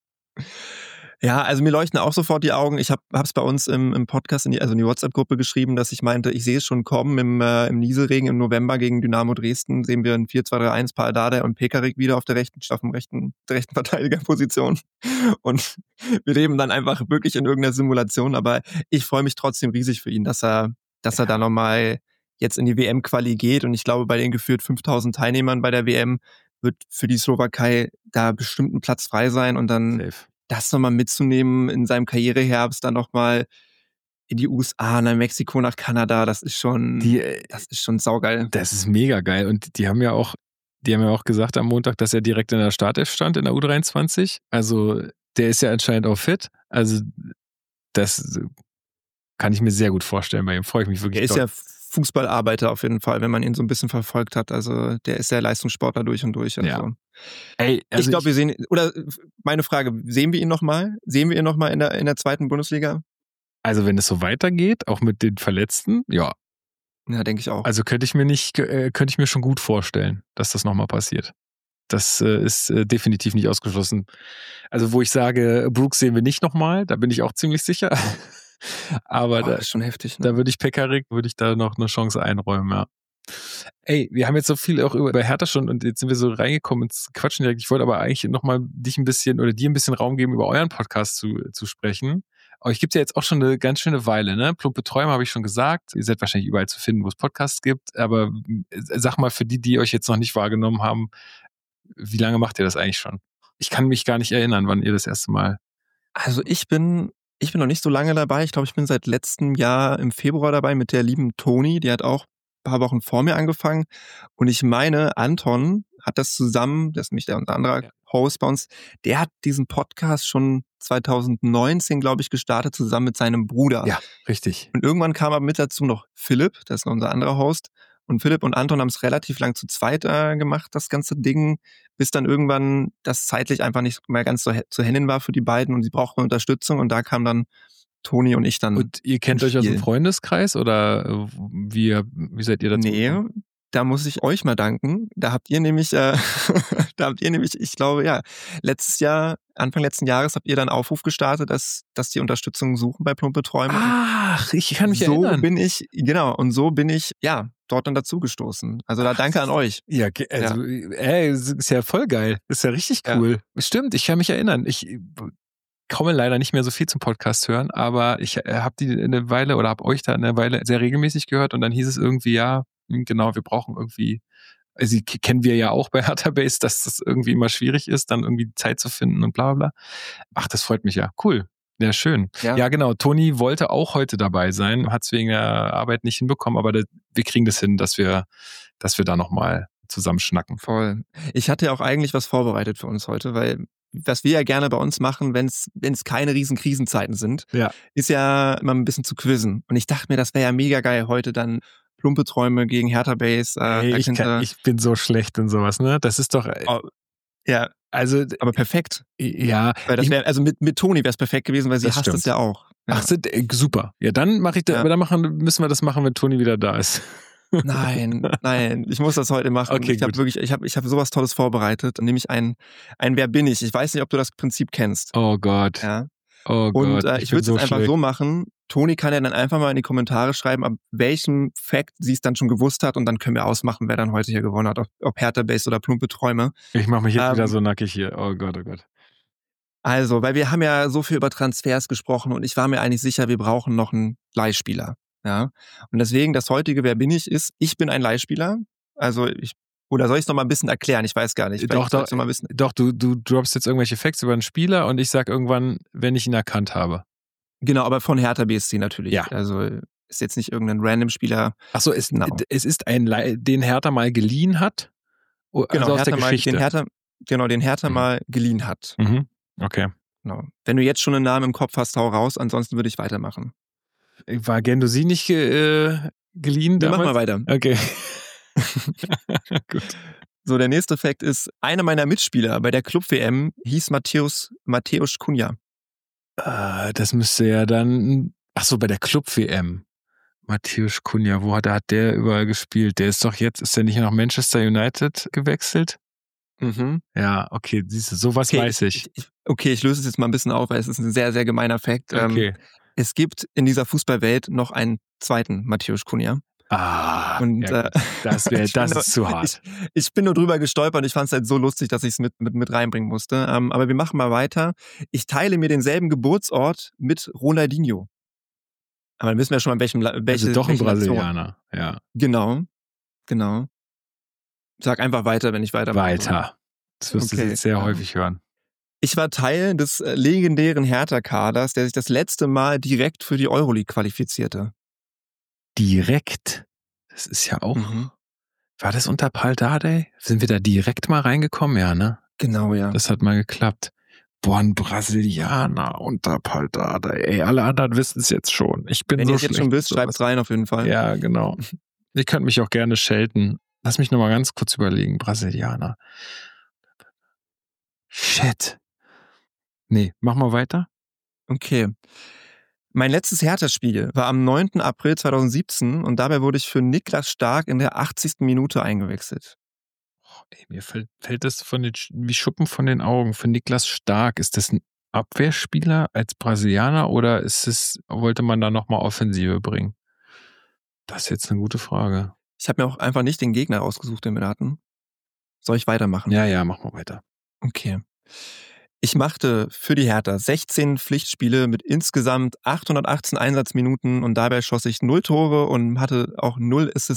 Ja, also mir leuchten auch sofort die Augen. Ich habe es bei uns im, im Podcast, in die, also in die WhatsApp-Gruppe geschrieben, dass ich meinte, ich sehe es schon kommen. Im, äh, im Nieselregen im November gegen Dynamo Dresden sehen wir ein vier zwei drei eins, Paul Dardai und Pekarik wieder auf der rechten, auf dem rechten, der rechten Verteidigerposition. Und wir leben dann einfach wirklich in irgendeiner Simulation. Aber ich freue mich trotzdem riesig für ihn, dass er, dass er da nochmal jetzt in die W M-Quali geht. Und ich glaube, bei den geführt fünftausend Teilnehmern bei der W M wird für die Slowakei da bestimmt ein Platz frei sein. Und dann Safe. Das nochmal mitzunehmen in seinem Karriereherbst, dann nochmal in die U S A, nach Mexiko, nach Kanada, das ist schon, die, das ist schon saugeil. Das ist mega geil. Und die haben ja auch, die haben ja auch gesagt am Montag, dass er direkt in der Startelf stand in der U dreiundzwanzig. Also der ist ja anscheinend auch fit. Also das kann ich mir sehr gut vorstellen bei ihm. Freue ich mich wirklich. Er ist doll. ja Fußballarbeiter auf jeden Fall, wenn man ihn so ein bisschen verfolgt hat. Also der ist ja Leistungssportler durch und durch. Also. Ja. Ey, also ich glaube, wir sehen, oder meine Frage, sehen wir ihn nochmal? Sehen wir ihn nochmal in der, in der zweiten Bundesliga? Also wenn es so weitergeht, auch mit den Verletzten, ja. Ja, denke ich auch. Also könnte ich mir nicht, äh, könnte ich mir schon gut vorstellen, dass das nochmal passiert. Das äh, ist äh, definitiv nicht ausgeschlossen. Also wo ich sage, Brooks sehen wir nicht nochmal, da bin ich auch ziemlich sicher. Aber oh, da, das ist schon heftig. Ne? Da würde ich Pekarik, würde ich da noch eine Chance einräumen, ja. Ey, wir haben jetzt so viel auch über Hertha schon und jetzt sind wir so reingekommen ins Quatschen direkt. Ich wollte aber eigentlich nochmal dich ein bisschen oder dir ein bisschen Raum geben, über euren Podcast zu, zu sprechen. Euch gibt es ja jetzt auch schon eine ganz schöne Weile, ne? Plumpe Träume habe ich schon gesagt. Ihr seid wahrscheinlich überall zu finden, wo es Podcasts gibt. Aber sag mal, für die, die euch jetzt noch nicht wahrgenommen haben, wie lange macht ihr das eigentlich schon? Ich kann mich gar nicht erinnern, wann ihr das erste Mal... Also ich bin Ich bin noch nicht so lange dabei. Ich glaube, ich bin seit letztem Jahr im Februar dabei mit der lieben Toni. Die hat auch ein paar Wochen vor mir angefangen. Und ich meine, Anton hat das zusammen, das ist nämlich der unser anderer Ja. Host bei uns, der hat diesen Podcast schon zwanzig neunzehn, glaube ich, gestartet, zusammen mit seinem Bruder. Ja, richtig. Und irgendwann kam aber mit dazu noch Philipp, das ist unser anderer Host. Und Philipp und Anton haben es relativ lang zu zweit äh, gemacht, das ganze Ding, bis dann irgendwann das zeitlich einfach nicht mehr ganz so zu handeln war für die beiden und sie brauchten Unterstützung und da kam dann Toni und ich dann. Und ihr kennt ins euch aus dem Spiel. Freundeskreis oder wie, wie seid ihr dazu Nee, gekommen? da muss ich euch mal danken. Da habt ihr nämlich, äh, da habt ihr nämlich, ich glaube, ja, letztes Jahr, Anfang letzten Jahres habt ihr dann einen Aufruf gestartet, dass, dass die Unterstützung suchen bei Plumpe Träume. Ach, ich kann mich so erinnern. bin ich, genau, und so bin ich, ja, dort dann dazugestoßen. Also da Ach, danke an euch. Ja, ge- also, ey, es ist ja voll geil. Ist ja richtig Ja. cool. Stimmt, ich kann mich erinnern. Ich äh, komme leider nicht mehr so viel zum Podcast hören, aber ich äh, habe die eine Weile oder habe euch da eine Weile sehr regelmäßig gehört und dann hieß es irgendwie, ja, hm, genau, wir brauchen irgendwie, also die k- kennen wir ja auch bei Hertha Base, dass das irgendwie immer schwierig ist, dann irgendwie Zeit zu finden und bla bla bla. Ach, das freut mich ja. Cool. Ja, schön. Ja. Ja, genau. Toni wollte auch heute dabei sein, hat es wegen der Arbeit nicht hinbekommen, aber das, wir kriegen das hin, dass wir, dass wir da nochmal zusammen schnacken. Voll. Ich hatte ja auch eigentlich was vorbereitet für uns heute, weil was wir ja gerne bei uns machen, wenn es wenn es keine riesen Krisenzeiten sind, Ja. ist ja immer ein bisschen zu quizzen. Und ich dachte mir, das wäre ja mega geil, heute dann Plumpe Träume gegen Hertha Base. Äh, Ey, da ich, könnte- kann, ich bin so schlecht in sowas, ne? Das ist doch, Oh, ja, also, aber perfekt. ja. Weil das ich- wär, also mit, mit Toni wäre es perfekt gewesen, weil sie Das hasst stimmt. es ja auch. Ja. Ach, sind, äh, super. Ja, dann mache ich da, Ja. aber dann machen, müssen wir das machen, wenn Toni wieder da ist. Nein, nein, ich muss das heute machen. Okay, ich habe gut. wirklich, ich habe ich hab sowas Tolles vorbereitet, nämlich ein, ein Wer bin ich? Ich weiß nicht, ob du das Prinzip kennst. Oh Gott. Ja. Oh Und Gott. äh, ich bin würde es so jetzt einfach schlecht. so machen. Toni kann ja dann einfach mal in die Kommentare schreiben, ab welchem Fact sie es dann schon gewusst hat und dann können wir ausmachen, wer dann heute hier gewonnen hat, ob, ob Hertha Base oder Plumpe Träume. Ich mache mich jetzt Ähm, wieder so nackig hier. Oh Gott, oh Gott. Also, weil wir haben ja so viel über Transfers gesprochen und ich war mir eigentlich sicher, wir brauchen noch einen Leihspieler. Ja. Und deswegen das heutige Wer bin ich ist, ich bin ein Leihspieler. Also ich, oder soll ich es noch mal ein bisschen erklären? Ich weiß gar nicht. Doch, Vielleicht soll doch, ich's noch mal ein bisschen, doch, du, du droppst jetzt irgendwelche Facts über einen Spieler und ich sag irgendwann, wenn ich ihn erkannt habe. genau, aber von Hertha B S C natürlich. Ja. Also ist jetzt nicht irgendein random Spieler. Achso, es, Genau. es ist ein, Leih- den Hertha mal geliehen hat? O- Also Genau, aus Hertha der mal, Geschichte. den Hertha, genau, den Hertha Mhm. mal geliehen hat. Mhm. Okay. Genau. Wenn du jetzt schon einen Namen im Kopf hast, hau raus, ansonsten würde ich weitermachen. War Gendosi nicht ge, äh, geliehen Wir damals? machen mal weiter. Okay. Gut. So, der nächste Fakt ist, einer meiner Mitspieler bei der Club-W M hieß Matthäus, Matthäus Cunha. Äh, das müsste ja dann, ach so, bei der Club-W M. Matthäus Cunha, wo hat, hat der überall gespielt? Der ist doch jetzt, ist der nicht nach Manchester United gewechselt? Mhm. Ja, okay, siehst du, sowas Okay, weiß ich. ich, okay, ich löse es jetzt mal ein bisschen auf, weil es ist ein sehr, sehr gemeiner Fakt. Okay. Ähm, es gibt in dieser Fußballwelt noch einen zweiten Matthäus Cunha. Ah, Und ja, äh, gut. das, wär, ich bin das nur- ist zu hart. Ich, ich bin nur drüber gestolpert und ich fand es halt so lustig, dass ich es mit, mit, mit reinbringen musste. Ähm, aber wir machen mal weiter. Ich teile mir denselben Geburtsort mit Ronaldinho. Aber dann wissen wir schon mal, in welchem La- welche, Also doch ein welche Nation. Brasilianer, ja. Genau, genau. Sag einfach weiter, wenn ich weitermache. Weiter. Das wirst du Okay, jetzt sehr ähm, häufig hören. Ich war Teil des äh, legendären Hertha-Kaders, der sich das letzte Mal direkt für die Euroleague qualifizierte. Direkt. Das ist ja auch. Mhm. War das unter Paldadei? Sind wir da direkt mal reingekommen? Ja, ne? Genau, ja. Das hat mal geklappt. Boah, ein Brasilianer unter Paldadei. Ey, alle anderen wissen es jetzt schon. Ich bin Wenn so ihr es jetzt schlecht schon wisst, in schreibt's rein auf jeden Fall. sowas. Ja, genau. Ich könnte mich auch gerne schelten. Lass mich nochmal ganz kurz überlegen. Brasilianer. Shit. Nee, mach mal weiter. Okay. Mein letztes Hertha-Spiel war am neunten April zweitausendsiebzehn und dabei wurde ich für Niklas Stark in der achtzigsten Minute eingewechselt. Oh, ey, mir fällt, fällt das von den, Sch- wie Schuppen von den Augen. Für Niklas Stark, ist das ein Abwehrspieler als Brasilianer oder ist es, wollte man da nochmal Offensive bringen? Das ist jetzt eine gute Frage. Ich habe mir auch einfach nicht den Gegner ausgesucht, den wir da hatten. Soll ich weitermachen? Ja, ja, mach mal weiter. Okay. Ich machte für die Hertha sechzehn Pflichtspiele mit insgesamt achthundertachtzehn Einsatzminuten und dabei schoss ich null Tore und hatte auch null Assists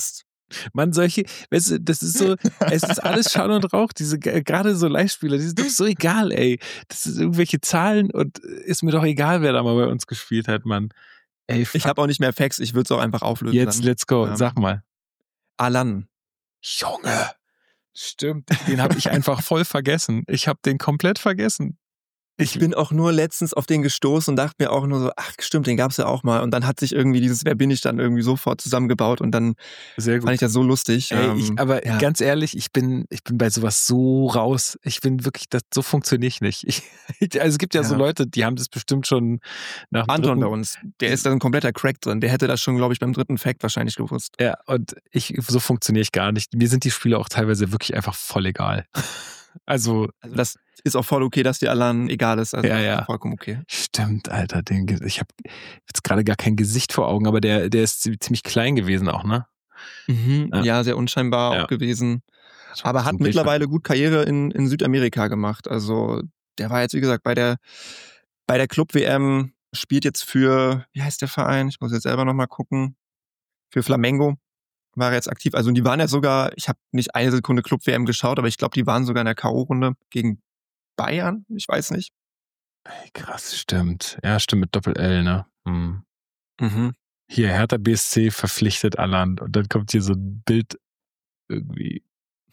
Man, solche, weißt du, das ist so, es ist alles Schall und Rauch, diese, gerade so Live-Spieler, die sind doch so egal, ey. Das sind irgendwelche Zahlen und ist mir doch egal, wer da mal bei uns gespielt hat, Mann. Ey, ich habe auch nicht mehr Facts, ich würde es auch einfach auflösen. Jetzt, dann. let's go, ähm, sag mal. Alan. Junge, stimmt, den habe ich einfach voll vergessen. Ich habe den komplett vergessen. Ich bin auch nur letztens auf den gestoßen und dachte mir auch nur so, ach stimmt, den gab's ja auch mal. Und dann hat sich irgendwie dieses Wer bin ich dann irgendwie sofort zusammengebaut und dann Sehr gut. fand ich das so lustig. Ey, ähm, ich, aber ja. ganz ehrlich, ich bin, ich bin bei sowas so raus. Ich bin wirklich, das, so funktioniere ich nicht. Ich, also es gibt ja, ja so Leute, die haben das bestimmt schon nach dem Anton dritten, bei uns, der ist da ein kompletter Crack drin. Der hätte das schon, glaube ich, beim dritten Fact wahrscheinlich gewusst. Ja, und ich, so funktioniere ich gar nicht. Mir sind die Spiele auch teilweise wirklich einfach voll egal. Also, also das ist auch voll okay, dass dir Alan egal ist. Also ja, ja. vollkommen okay. Stimmt, Alter. Den, ich habe jetzt gerade gar kein Gesicht vor Augen, aber der, der ist ziemlich klein gewesen auch, ne? Mhm, ja. ja, sehr unscheinbar ja. auch gewesen. Aber hat mittlerweile gut Karriere in, in Südamerika gemacht. Also der war jetzt, wie gesagt, bei der, bei der Club-W M, spielt jetzt für, wie heißt der Verein? Ich muss jetzt selber nochmal gucken. Für Flamengo war er jetzt aktiv. Also die waren ja sogar, ich habe nicht eine Sekunde Club-W M geschaut, aber ich glaube, die waren sogar in der K O-Runde gegen Bayern. Ich weiß nicht. Ey, krass, stimmt. Ja, stimmt, mit Doppel-L, ne? Hm. Mhm. Hier, Hertha B S C verpflichtet Alan. Und dann kommt hier so ein Bild irgendwie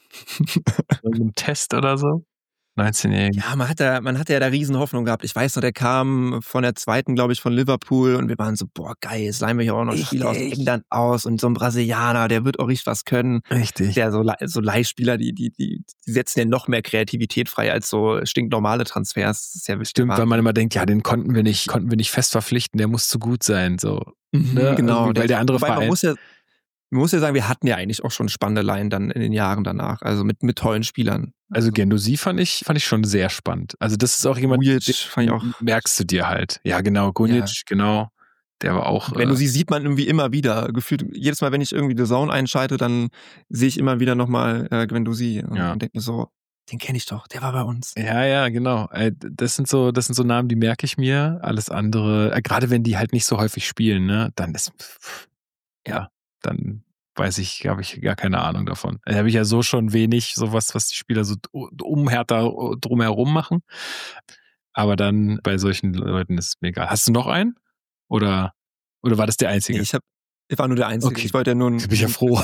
ein Test oder so. neunzehnjährigen. Ja, man hat da, man hatte ja da riesen Hoffnung gehabt. Ich weiß noch, der kam von der zweiten, glaube ich, von Liverpool und wir waren so, boah, geil, jetzt leihen wir hier auch noch Spieler aus England aus und so ein Brasilianer, der wird auch richtig was können. Richtig. Der so, so Leihspieler, die, die, die, die setzen ja noch mehr Kreativität frei als so stinknormale Transfers. Das ist ja Stimmt, weil man immer denkt, ja, den konnten wir nicht, konnten wir nicht fest verpflichten, der muss zu gut sein, so. Mhm, ne? Genau. Irgendwie, weil der andere Wobei Verein. Man muss ja, Man muss ja sagen, wir hatten ja eigentlich auch schon spannende Laien dann in den Jahren danach, also mit, mit tollen Spielern. Also, also Guendouzi fand ich, fand ich schon sehr spannend. Also das ist auch jemand, Gujic fand ich auch, merkst du dir halt. Ja, genau, Gujic, ja. genau. Der war auch. Guendouzi äh, sieht man irgendwie immer wieder. Gefühlt, jedes Mal, wenn ich irgendwie The Zone einschalte, dann sehe ich immer wieder nochmal äh, Guendouzi und, ja. und denke mir so, den kenne ich doch, der war bei uns. Ja, ja, genau. Das sind so, das sind so Namen, die merke ich mir. Alles andere, äh, gerade wenn die halt nicht so häufig spielen, ne, dann ist, ja, dann weiß ich, habe ich gar keine Ahnung davon. Da habe ich ja so schon wenig, sowas, was die Spieler so um Hertha drumherum machen. Aber dann bei solchen Leuten ist es mir egal. Hast du noch einen? Oder, oder war das der einzige? Nee, ich, hab, ich war nur der Einzige. Okay. Ich wollte ja nur. Ich bin ja froh.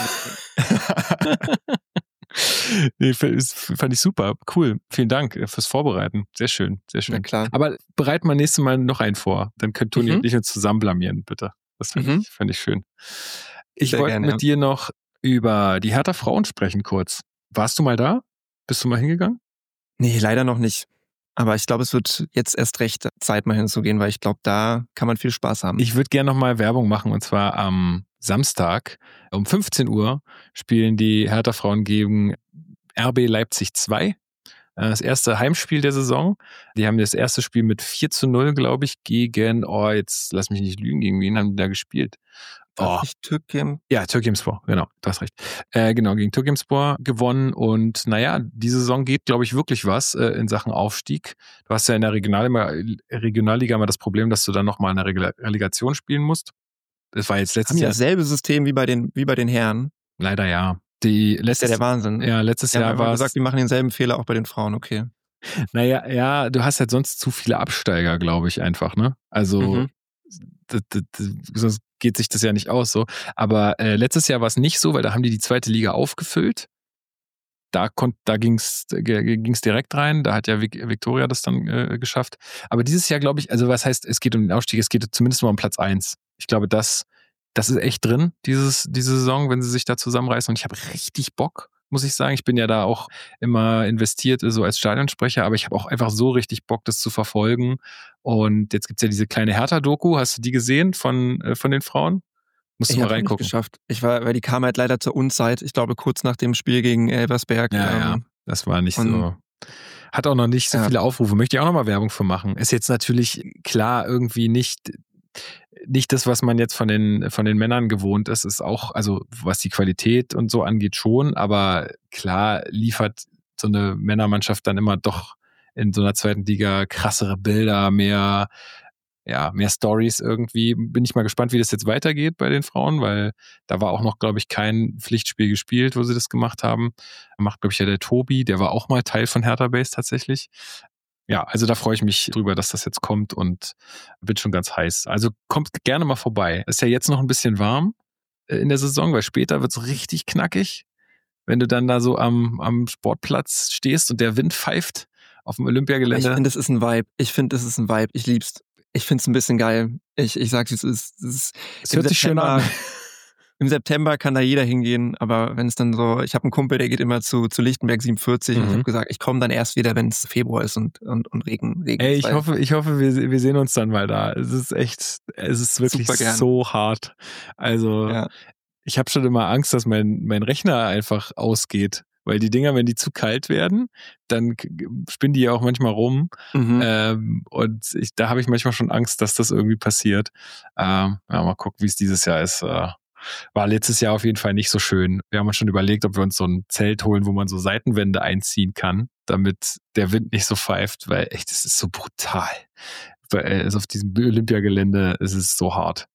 Nee, fand ich super. Cool. Vielen Dank fürs Vorbereiten. Sehr schön, sehr schön. Ja, klar. Aber bereiten wir nächstes Mal noch einen vor. Dann können Toni mhm. und ich uns zusammen blamieren, bitte. Das fand, mhm. ich, fand ich schön. Ich sehr wollte gerne, mit ja. dir noch über die Hertha Frauen sprechen kurz. Warst du mal da? Bist du mal hingegangen? Nee, leider noch nicht. Aber ich glaube, es wird jetzt erst recht Zeit, mal hinzugehen, weil ich glaube, da kann man viel Spaß haben. Ich würde gerne noch mal Werbung machen, und zwar am Samstag um fünfzehn Uhr spielen die Hertha Frauen gegen R B Leipzig zwei. Das erste Heimspiel der Saison. Die haben das erste Spiel mit vier zu null, glaube ich, gegen, oh, jetzt lass mich nicht lügen, gegen wen haben die da gespielt? Oh. Türkgem? Ja, Türkgümspor, genau, du hast recht. Äh, genau, gegen Türkgümspor gewonnen und naja, die Saison geht, glaube ich, wirklich was äh, in Sachen Aufstieg. Du hast ja in der Regionalliga, Regionalliga immer das Problem, dass du dann nochmal eine Relegation spielen musst. Das war jetzt letztes haben Jahr. Haben dasselbe System wie bei den, wie bei den Herren? Leider ja. Die letztes, das ist ja der Wahnsinn. Ja, letztes ja, Jahr war es. gesagt, die machen denselben Fehler auch bei den Frauen, okay. Naja, ja, du hast halt sonst zu viele Absteiger, glaube ich, einfach, ne? Also, mhm. das, das, das, sonst geht sich das ja nicht aus so. Aber äh, letztes Jahr war es nicht so, weil da haben die die zweite Liga aufgefüllt. Da, konnt, da ging es direkt rein. Da hat ja Viktoria das dann äh, geschafft. Aber dieses Jahr, glaube ich, also was heißt, es geht um den Aufstieg, es geht zumindest mal um Platz eins. Ich glaube, das, das ist echt drin, dieses, diese Saison, wenn sie sich da zusammenreißen. Und ich habe richtig Bock, muss ich sagen. Ich bin ja da auch immer investiert, so als Stadionsprecher, aber ich habe auch einfach so richtig Bock, das zu verfolgen. Und jetzt gibt es ja diese kleine Hertha-Doku. Hast du die gesehen von, äh, von den Frauen? Musst du ich mal habe reingucken. Nicht geschafft. Ich war, weil die kam halt leider zur Unzeit. Ich glaube, kurz nach dem Spiel gegen Elversberg. Ja, ähm, ja, das war nicht so. Hat auch noch nicht so ja. viele Aufrufe. Möchte ich auch noch mal Werbung für machen. Ist jetzt natürlich klar irgendwie nicht, nicht das, was man jetzt von den, von den Männern gewohnt ist. Ist auch, also was die Qualität und so angeht schon. Aber klar liefert so eine Männermannschaft dann immer doch in so einer zweiten Liga krassere Bilder, mehr ja, mehr Stories irgendwie. Bin ich mal gespannt, wie das jetzt weitergeht bei den Frauen, weil da war auch noch, glaube ich, kein Pflichtspiel gespielt, wo sie das gemacht haben. Macht, glaube ich, ja der Tobi, der war auch mal Teil von Hertha Base tatsächlich. Ja, also da freue ich mich drüber, dass das jetzt kommt und wird schon ganz heiß. Also kommt gerne mal vorbei. Ist ja jetzt noch ein bisschen warm in der Saison, weil später wird es richtig knackig, wenn du dann da so am, am Sportplatz stehst und der Wind pfeift auf dem Olympiagelände. Ich finde, es ist ein Vibe. Ich finde, es ist ein Vibe. Ich lieb's. Ich finde es ein bisschen geil. Ich, ich sag's, es ist, es ist es hört sich schön an. Im September kann da jeder hingehen, aber wenn es dann so, ich habe einen Kumpel, der geht immer zu, zu Lichtenberg siebenundvierzig mhm. und ich habe gesagt, ich komme dann erst wieder, wenn es Februar ist und, und, und Regen, Regen Ey, ist. ich hoffe, ich hoffe, wir, wir sehen uns dann mal da. Es ist echt, es ist wirklich so hart. Also ja. Ich habe schon immer Angst, dass mein, mein Rechner einfach ausgeht. Weil die Dinger, wenn die zu kalt werden, dann spinnen die ja auch manchmal rum. Mhm. Ähm, und ich, da habe ich manchmal schon Angst, dass das irgendwie passiert. Ähm, ja, mal gucken, wie es dieses Jahr ist. Äh, war letztes Jahr auf jeden Fall nicht so schön. Wir haben uns schon überlegt, ob wir uns so ein Zelt holen, wo man so Seitenwände einziehen kann, damit der Wind nicht so pfeift, weil echt, es ist so brutal. Weil, also auf diesem Olympiagelände ist es so hart.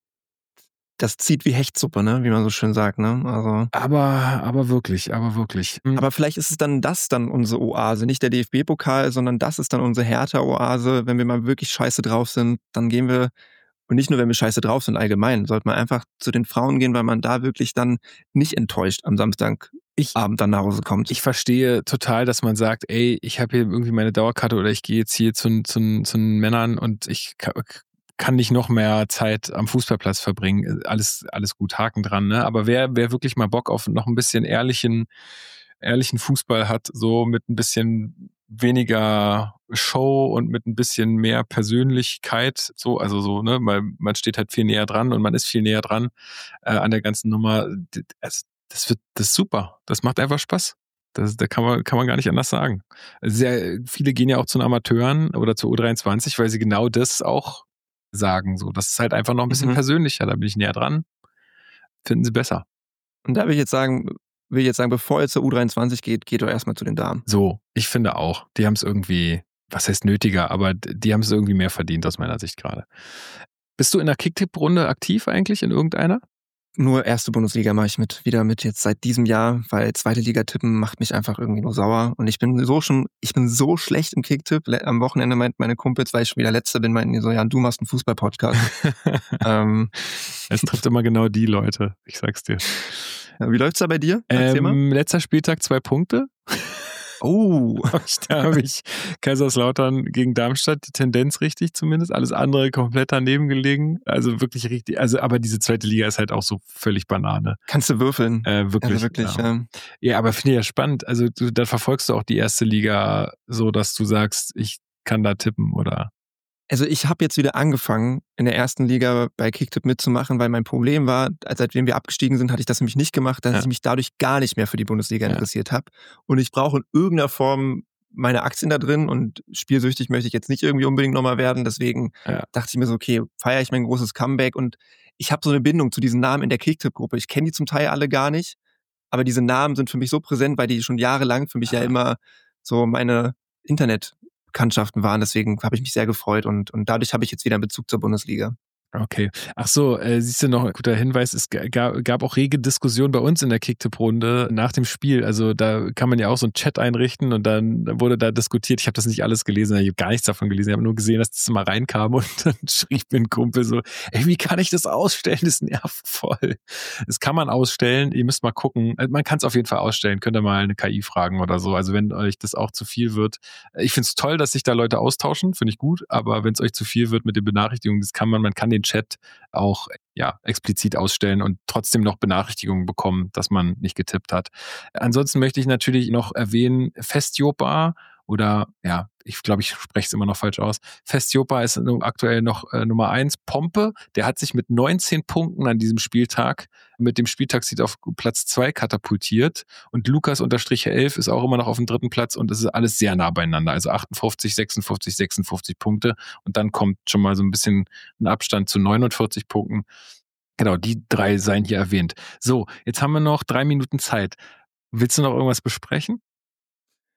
Das zieht wie Hechtsuppe, ne, wie man so schön sagt, ne? Also. Aber, aber wirklich, aber wirklich. Mhm. Aber vielleicht ist es dann das dann unsere Oase, nicht der D F B-Pokal, sondern das ist dann unsere Hertha-Oase. Wenn wir mal wirklich scheiße drauf sind, dann gehen wir, und nicht nur, wenn wir scheiße drauf sind, allgemein, sollte man einfach zu den Frauen gehen, weil man da wirklich dann nicht enttäuscht am Samstagabend dann nach Hause kommt. Ich verstehe total, dass man sagt, ey, ich habe hier irgendwie meine Dauerkarte oder ich gehe jetzt hier zu, zu, zu den Männern und ich kann nicht noch mehr Zeit am Fußballplatz verbringen. Alles, alles gut, Haken dran, ne? Aber wer, wer wirklich mal Bock auf noch ein bisschen ehrlichen, ehrlichen Fußball hat, so mit ein bisschen weniger Show und mit ein bisschen mehr Persönlichkeit, so, also so, ne, man, man steht halt viel näher dran und man ist viel näher dran äh, an der ganzen Nummer. Das, das wird, das ist super. Das macht einfach Spaß. Das, da kann man, kann man gar nicht anders sagen. Sehr, viele gehen ja auch zu den Amateuren oder zur U dreiundzwanzig, weil sie genau das auch sagen. So, das ist halt einfach noch ein bisschen mhm. persönlicher. Da bin ich näher dran. Finden sie besser. Und da will ich jetzt sagen, will ich jetzt sagen, bevor ihr zur U dreiundzwanzig geht, geht doch erstmal zu den Damen. So, ich finde auch. Die haben es irgendwie, was heißt nötiger, aber die haben es irgendwie mehr verdient aus meiner Sicht gerade. Bist du in der Kicktipp-Runde aktiv eigentlich in irgendeiner? Nur erste Bundesliga mache ich mit, wieder mit jetzt seit diesem Jahr, weil zweite Liga tippen macht mich einfach irgendwie nur sauer. Und ich bin so schon, ich bin so schlecht im Kicktipp. Am Wochenende meint meine Kumpels, weil ich schon wieder Letzter bin, meinten die so, ja, du machst einen Fußball-Podcast. ähm, es trifft immer genau die Leute, ich sag's dir. Ja, wie läuft's da bei dir? Ähm, letzter Spieltag zwei Punkte. Oh, da habe ich Kaiserslautern gegen Darmstadt, die Tendenz richtig zumindest, alles andere komplett daneben gelegen, also wirklich richtig, also aber diese zweite Liga ist halt auch so völlig Banane. Kannst du würfeln. Äh, wirklich. Also wirklich, ja. ja. Ja, aber finde ich ja spannend, also du, da verfolgst du auch die erste Liga so, dass du sagst, ich kann da tippen, oder? Also ich habe jetzt wieder angefangen, in der ersten Liga bei Kicktipp mitzumachen, weil mein Problem war, seitdem wir abgestiegen sind, hatte ich das nämlich nicht gemacht, dass ja. ich mich dadurch gar nicht mehr für die Bundesliga ja. interessiert habe. Und ich brauche in irgendeiner Form meine Aktien da drin und spielsüchtig möchte ich jetzt nicht irgendwie unbedingt nochmal werden. Deswegen ja. dachte ich mir so, okay, feiere ich mein großes Comeback. Und ich habe so eine Bindung zu diesen Namen in der Kicktipp-Gruppe. Ich kenne die zum Teil alle gar nicht, aber diese Namen sind für mich so präsent, weil die schon jahrelang für mich ja, ja immer so meine Internet Bekanntschaften waren, deswegen habe ich mich sehr gefreut und, und dadurch habe ich jetzt wieder einen Bezug zur Bundesliga. Okay. Ach so, äh, siehst du noch, ein guter Hinweis, es gab, gab auch rege Diskussionen bei uns in der Kicktipp-Runde nach dem Spiel. Also da kann man ja auch so einen Chat einrichten und dann wurde da diskutiert. Ich habe das nicht alles gelesen, ich habe gar nichts davon gelesen. Ich habe nur gesehen, dass das mal reinkam und dann schrieb mir ein Kumpel so, ey, wie kann ich das ausstellen? Das nervt voll. Das kann man ausstellen, ihr müsst mal gucken. Man kann es auf jeden Fall ausstellen, könnt ihr mal eine K I fragen oder so. Also wenn euch das auch zu viel wird. Ich finde es toll, dass sich da Leute austauschen, finde ich gut, aber wenn es euch zu viel wird mit den Benachrichtigungen, das kann man, man kann den Chat auch ja, explizit ausstellen und trotzdem noch Benachrichtigungen bekommen, dass man nicht getippt hat. Ansonsten möchte ich natürlich noch erwähnen, Festjopa oder ja, ich glaube, ich spreche es immer noch falsch aus. Festjopa ist aktuell noch äh, Nummer eins. Pompe, der hat sich mit neunzehn Punkten an diesem Spieltag mit dem Spieltagssieg auf Platz zwei katapultiert und Lukas unterstrich elf ist auch immer noch auf dem dritten Platz und es ist alles sehr nah beieinander. Also achtundfünfzig, sechsundfünfzig, sechsundfünfzig Punkte und dann kommt schon mal so ein bisschen ein Abstand zu neunundvierzig Punkten. Genau, die drei seien hier erwähnt. So, jetzt haben wir noch drei Minuten Zeit. Willst du noch irgendwas besprechen?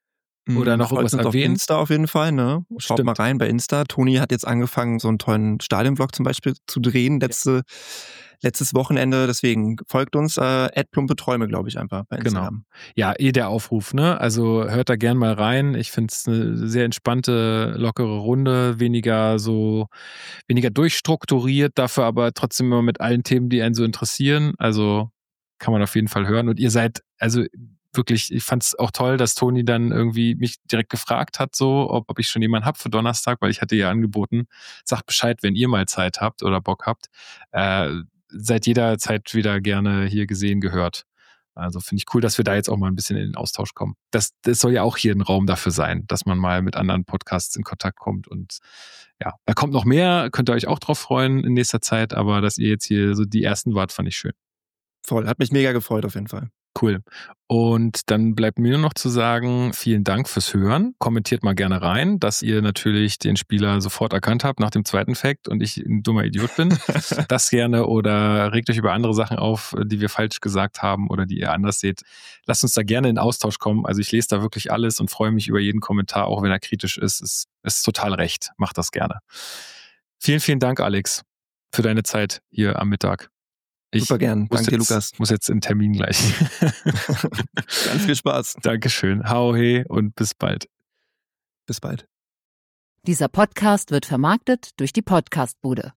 Oder noch irgendwas uns erwähnt? Auf Insta auf jeden Fall, ne? Schaut Stimmt. mal rein bei Insta. Toni hat jetzt angefangen, so einen tollen Stadionvlog zum Beispiel zu drehen, letzte, ja. letztes Wochenende. Deswegen folgt uns, äh, at plumpe Träume, glaube ich, einfach bei Instagram. Genau. Ja, eh der Aufruf, ne? Also hört da gern mal rein. Ich finde es eine sehr entspannte, lockere Runde, weniger so, weniger durchstrukturiert, dafür aber trotzdem immer mit allen Themen, die einen so interessieren. Also kann man auf jeden Fall hören. Und ihr seid, also wirklich, ich fand es auch toll, dass Toni dann irgendwie mich direkt gefragt hat, so, ob, ob ich schon jemanden habe für Donnerstag, weil ich hatte ihr angeboten, sagt Bescheid, wenn ihr mal Zeit habt oder Bock habt. Äh, seid jederzeit wieder gerne hier gesehen, gehört. Also finde ich cool, dass wir da jetzt auch mal ein bisschen in den Austausch kommen. Das, das soll ja auch hier ein Raum dafür sein, dass man mal mit anderen Podcasts in Kontakt kommt. Und ja, da kommt noch mehr, könnt ihr euch auch drauf freuen in nächster Zeit, aber dass ihr jetzt hier so die ersten wart, fand ich schön. Voll, hat mich mega gefreut auf jeden Fall. Cool. Und dann bleibt mir nur noch zu sagen, vielen Dank fürs Hören. Kommentiert mal gerne rein, dass ihr natürlich den Spieler sofort erkannt habt nach dem zweiten Fact und ich ein dummer Idiot bin. Das gerne, oder regt euch über andere Sachen auf, die wir falsch gesagt haben oder die ihr anders seht. Lasst uns da gerne in Austausch kommen. Also ich lese da wirklich alles und freue mich über jeden Kommentar, auch wenn er kritisch ist. Es ist total recht. Macht das gerne. Vielen, vielen Dank, Alex, für deine Zeit hier am Mittag. Ich Super gern. Danke dir, Lukas. Muss jetzt in Termin gleich. Ganz viel Spaß. Dankeschön. Hau he und bis bald. Bis bald. Dieser Podcast wird vermarktet durch die Podcastbude.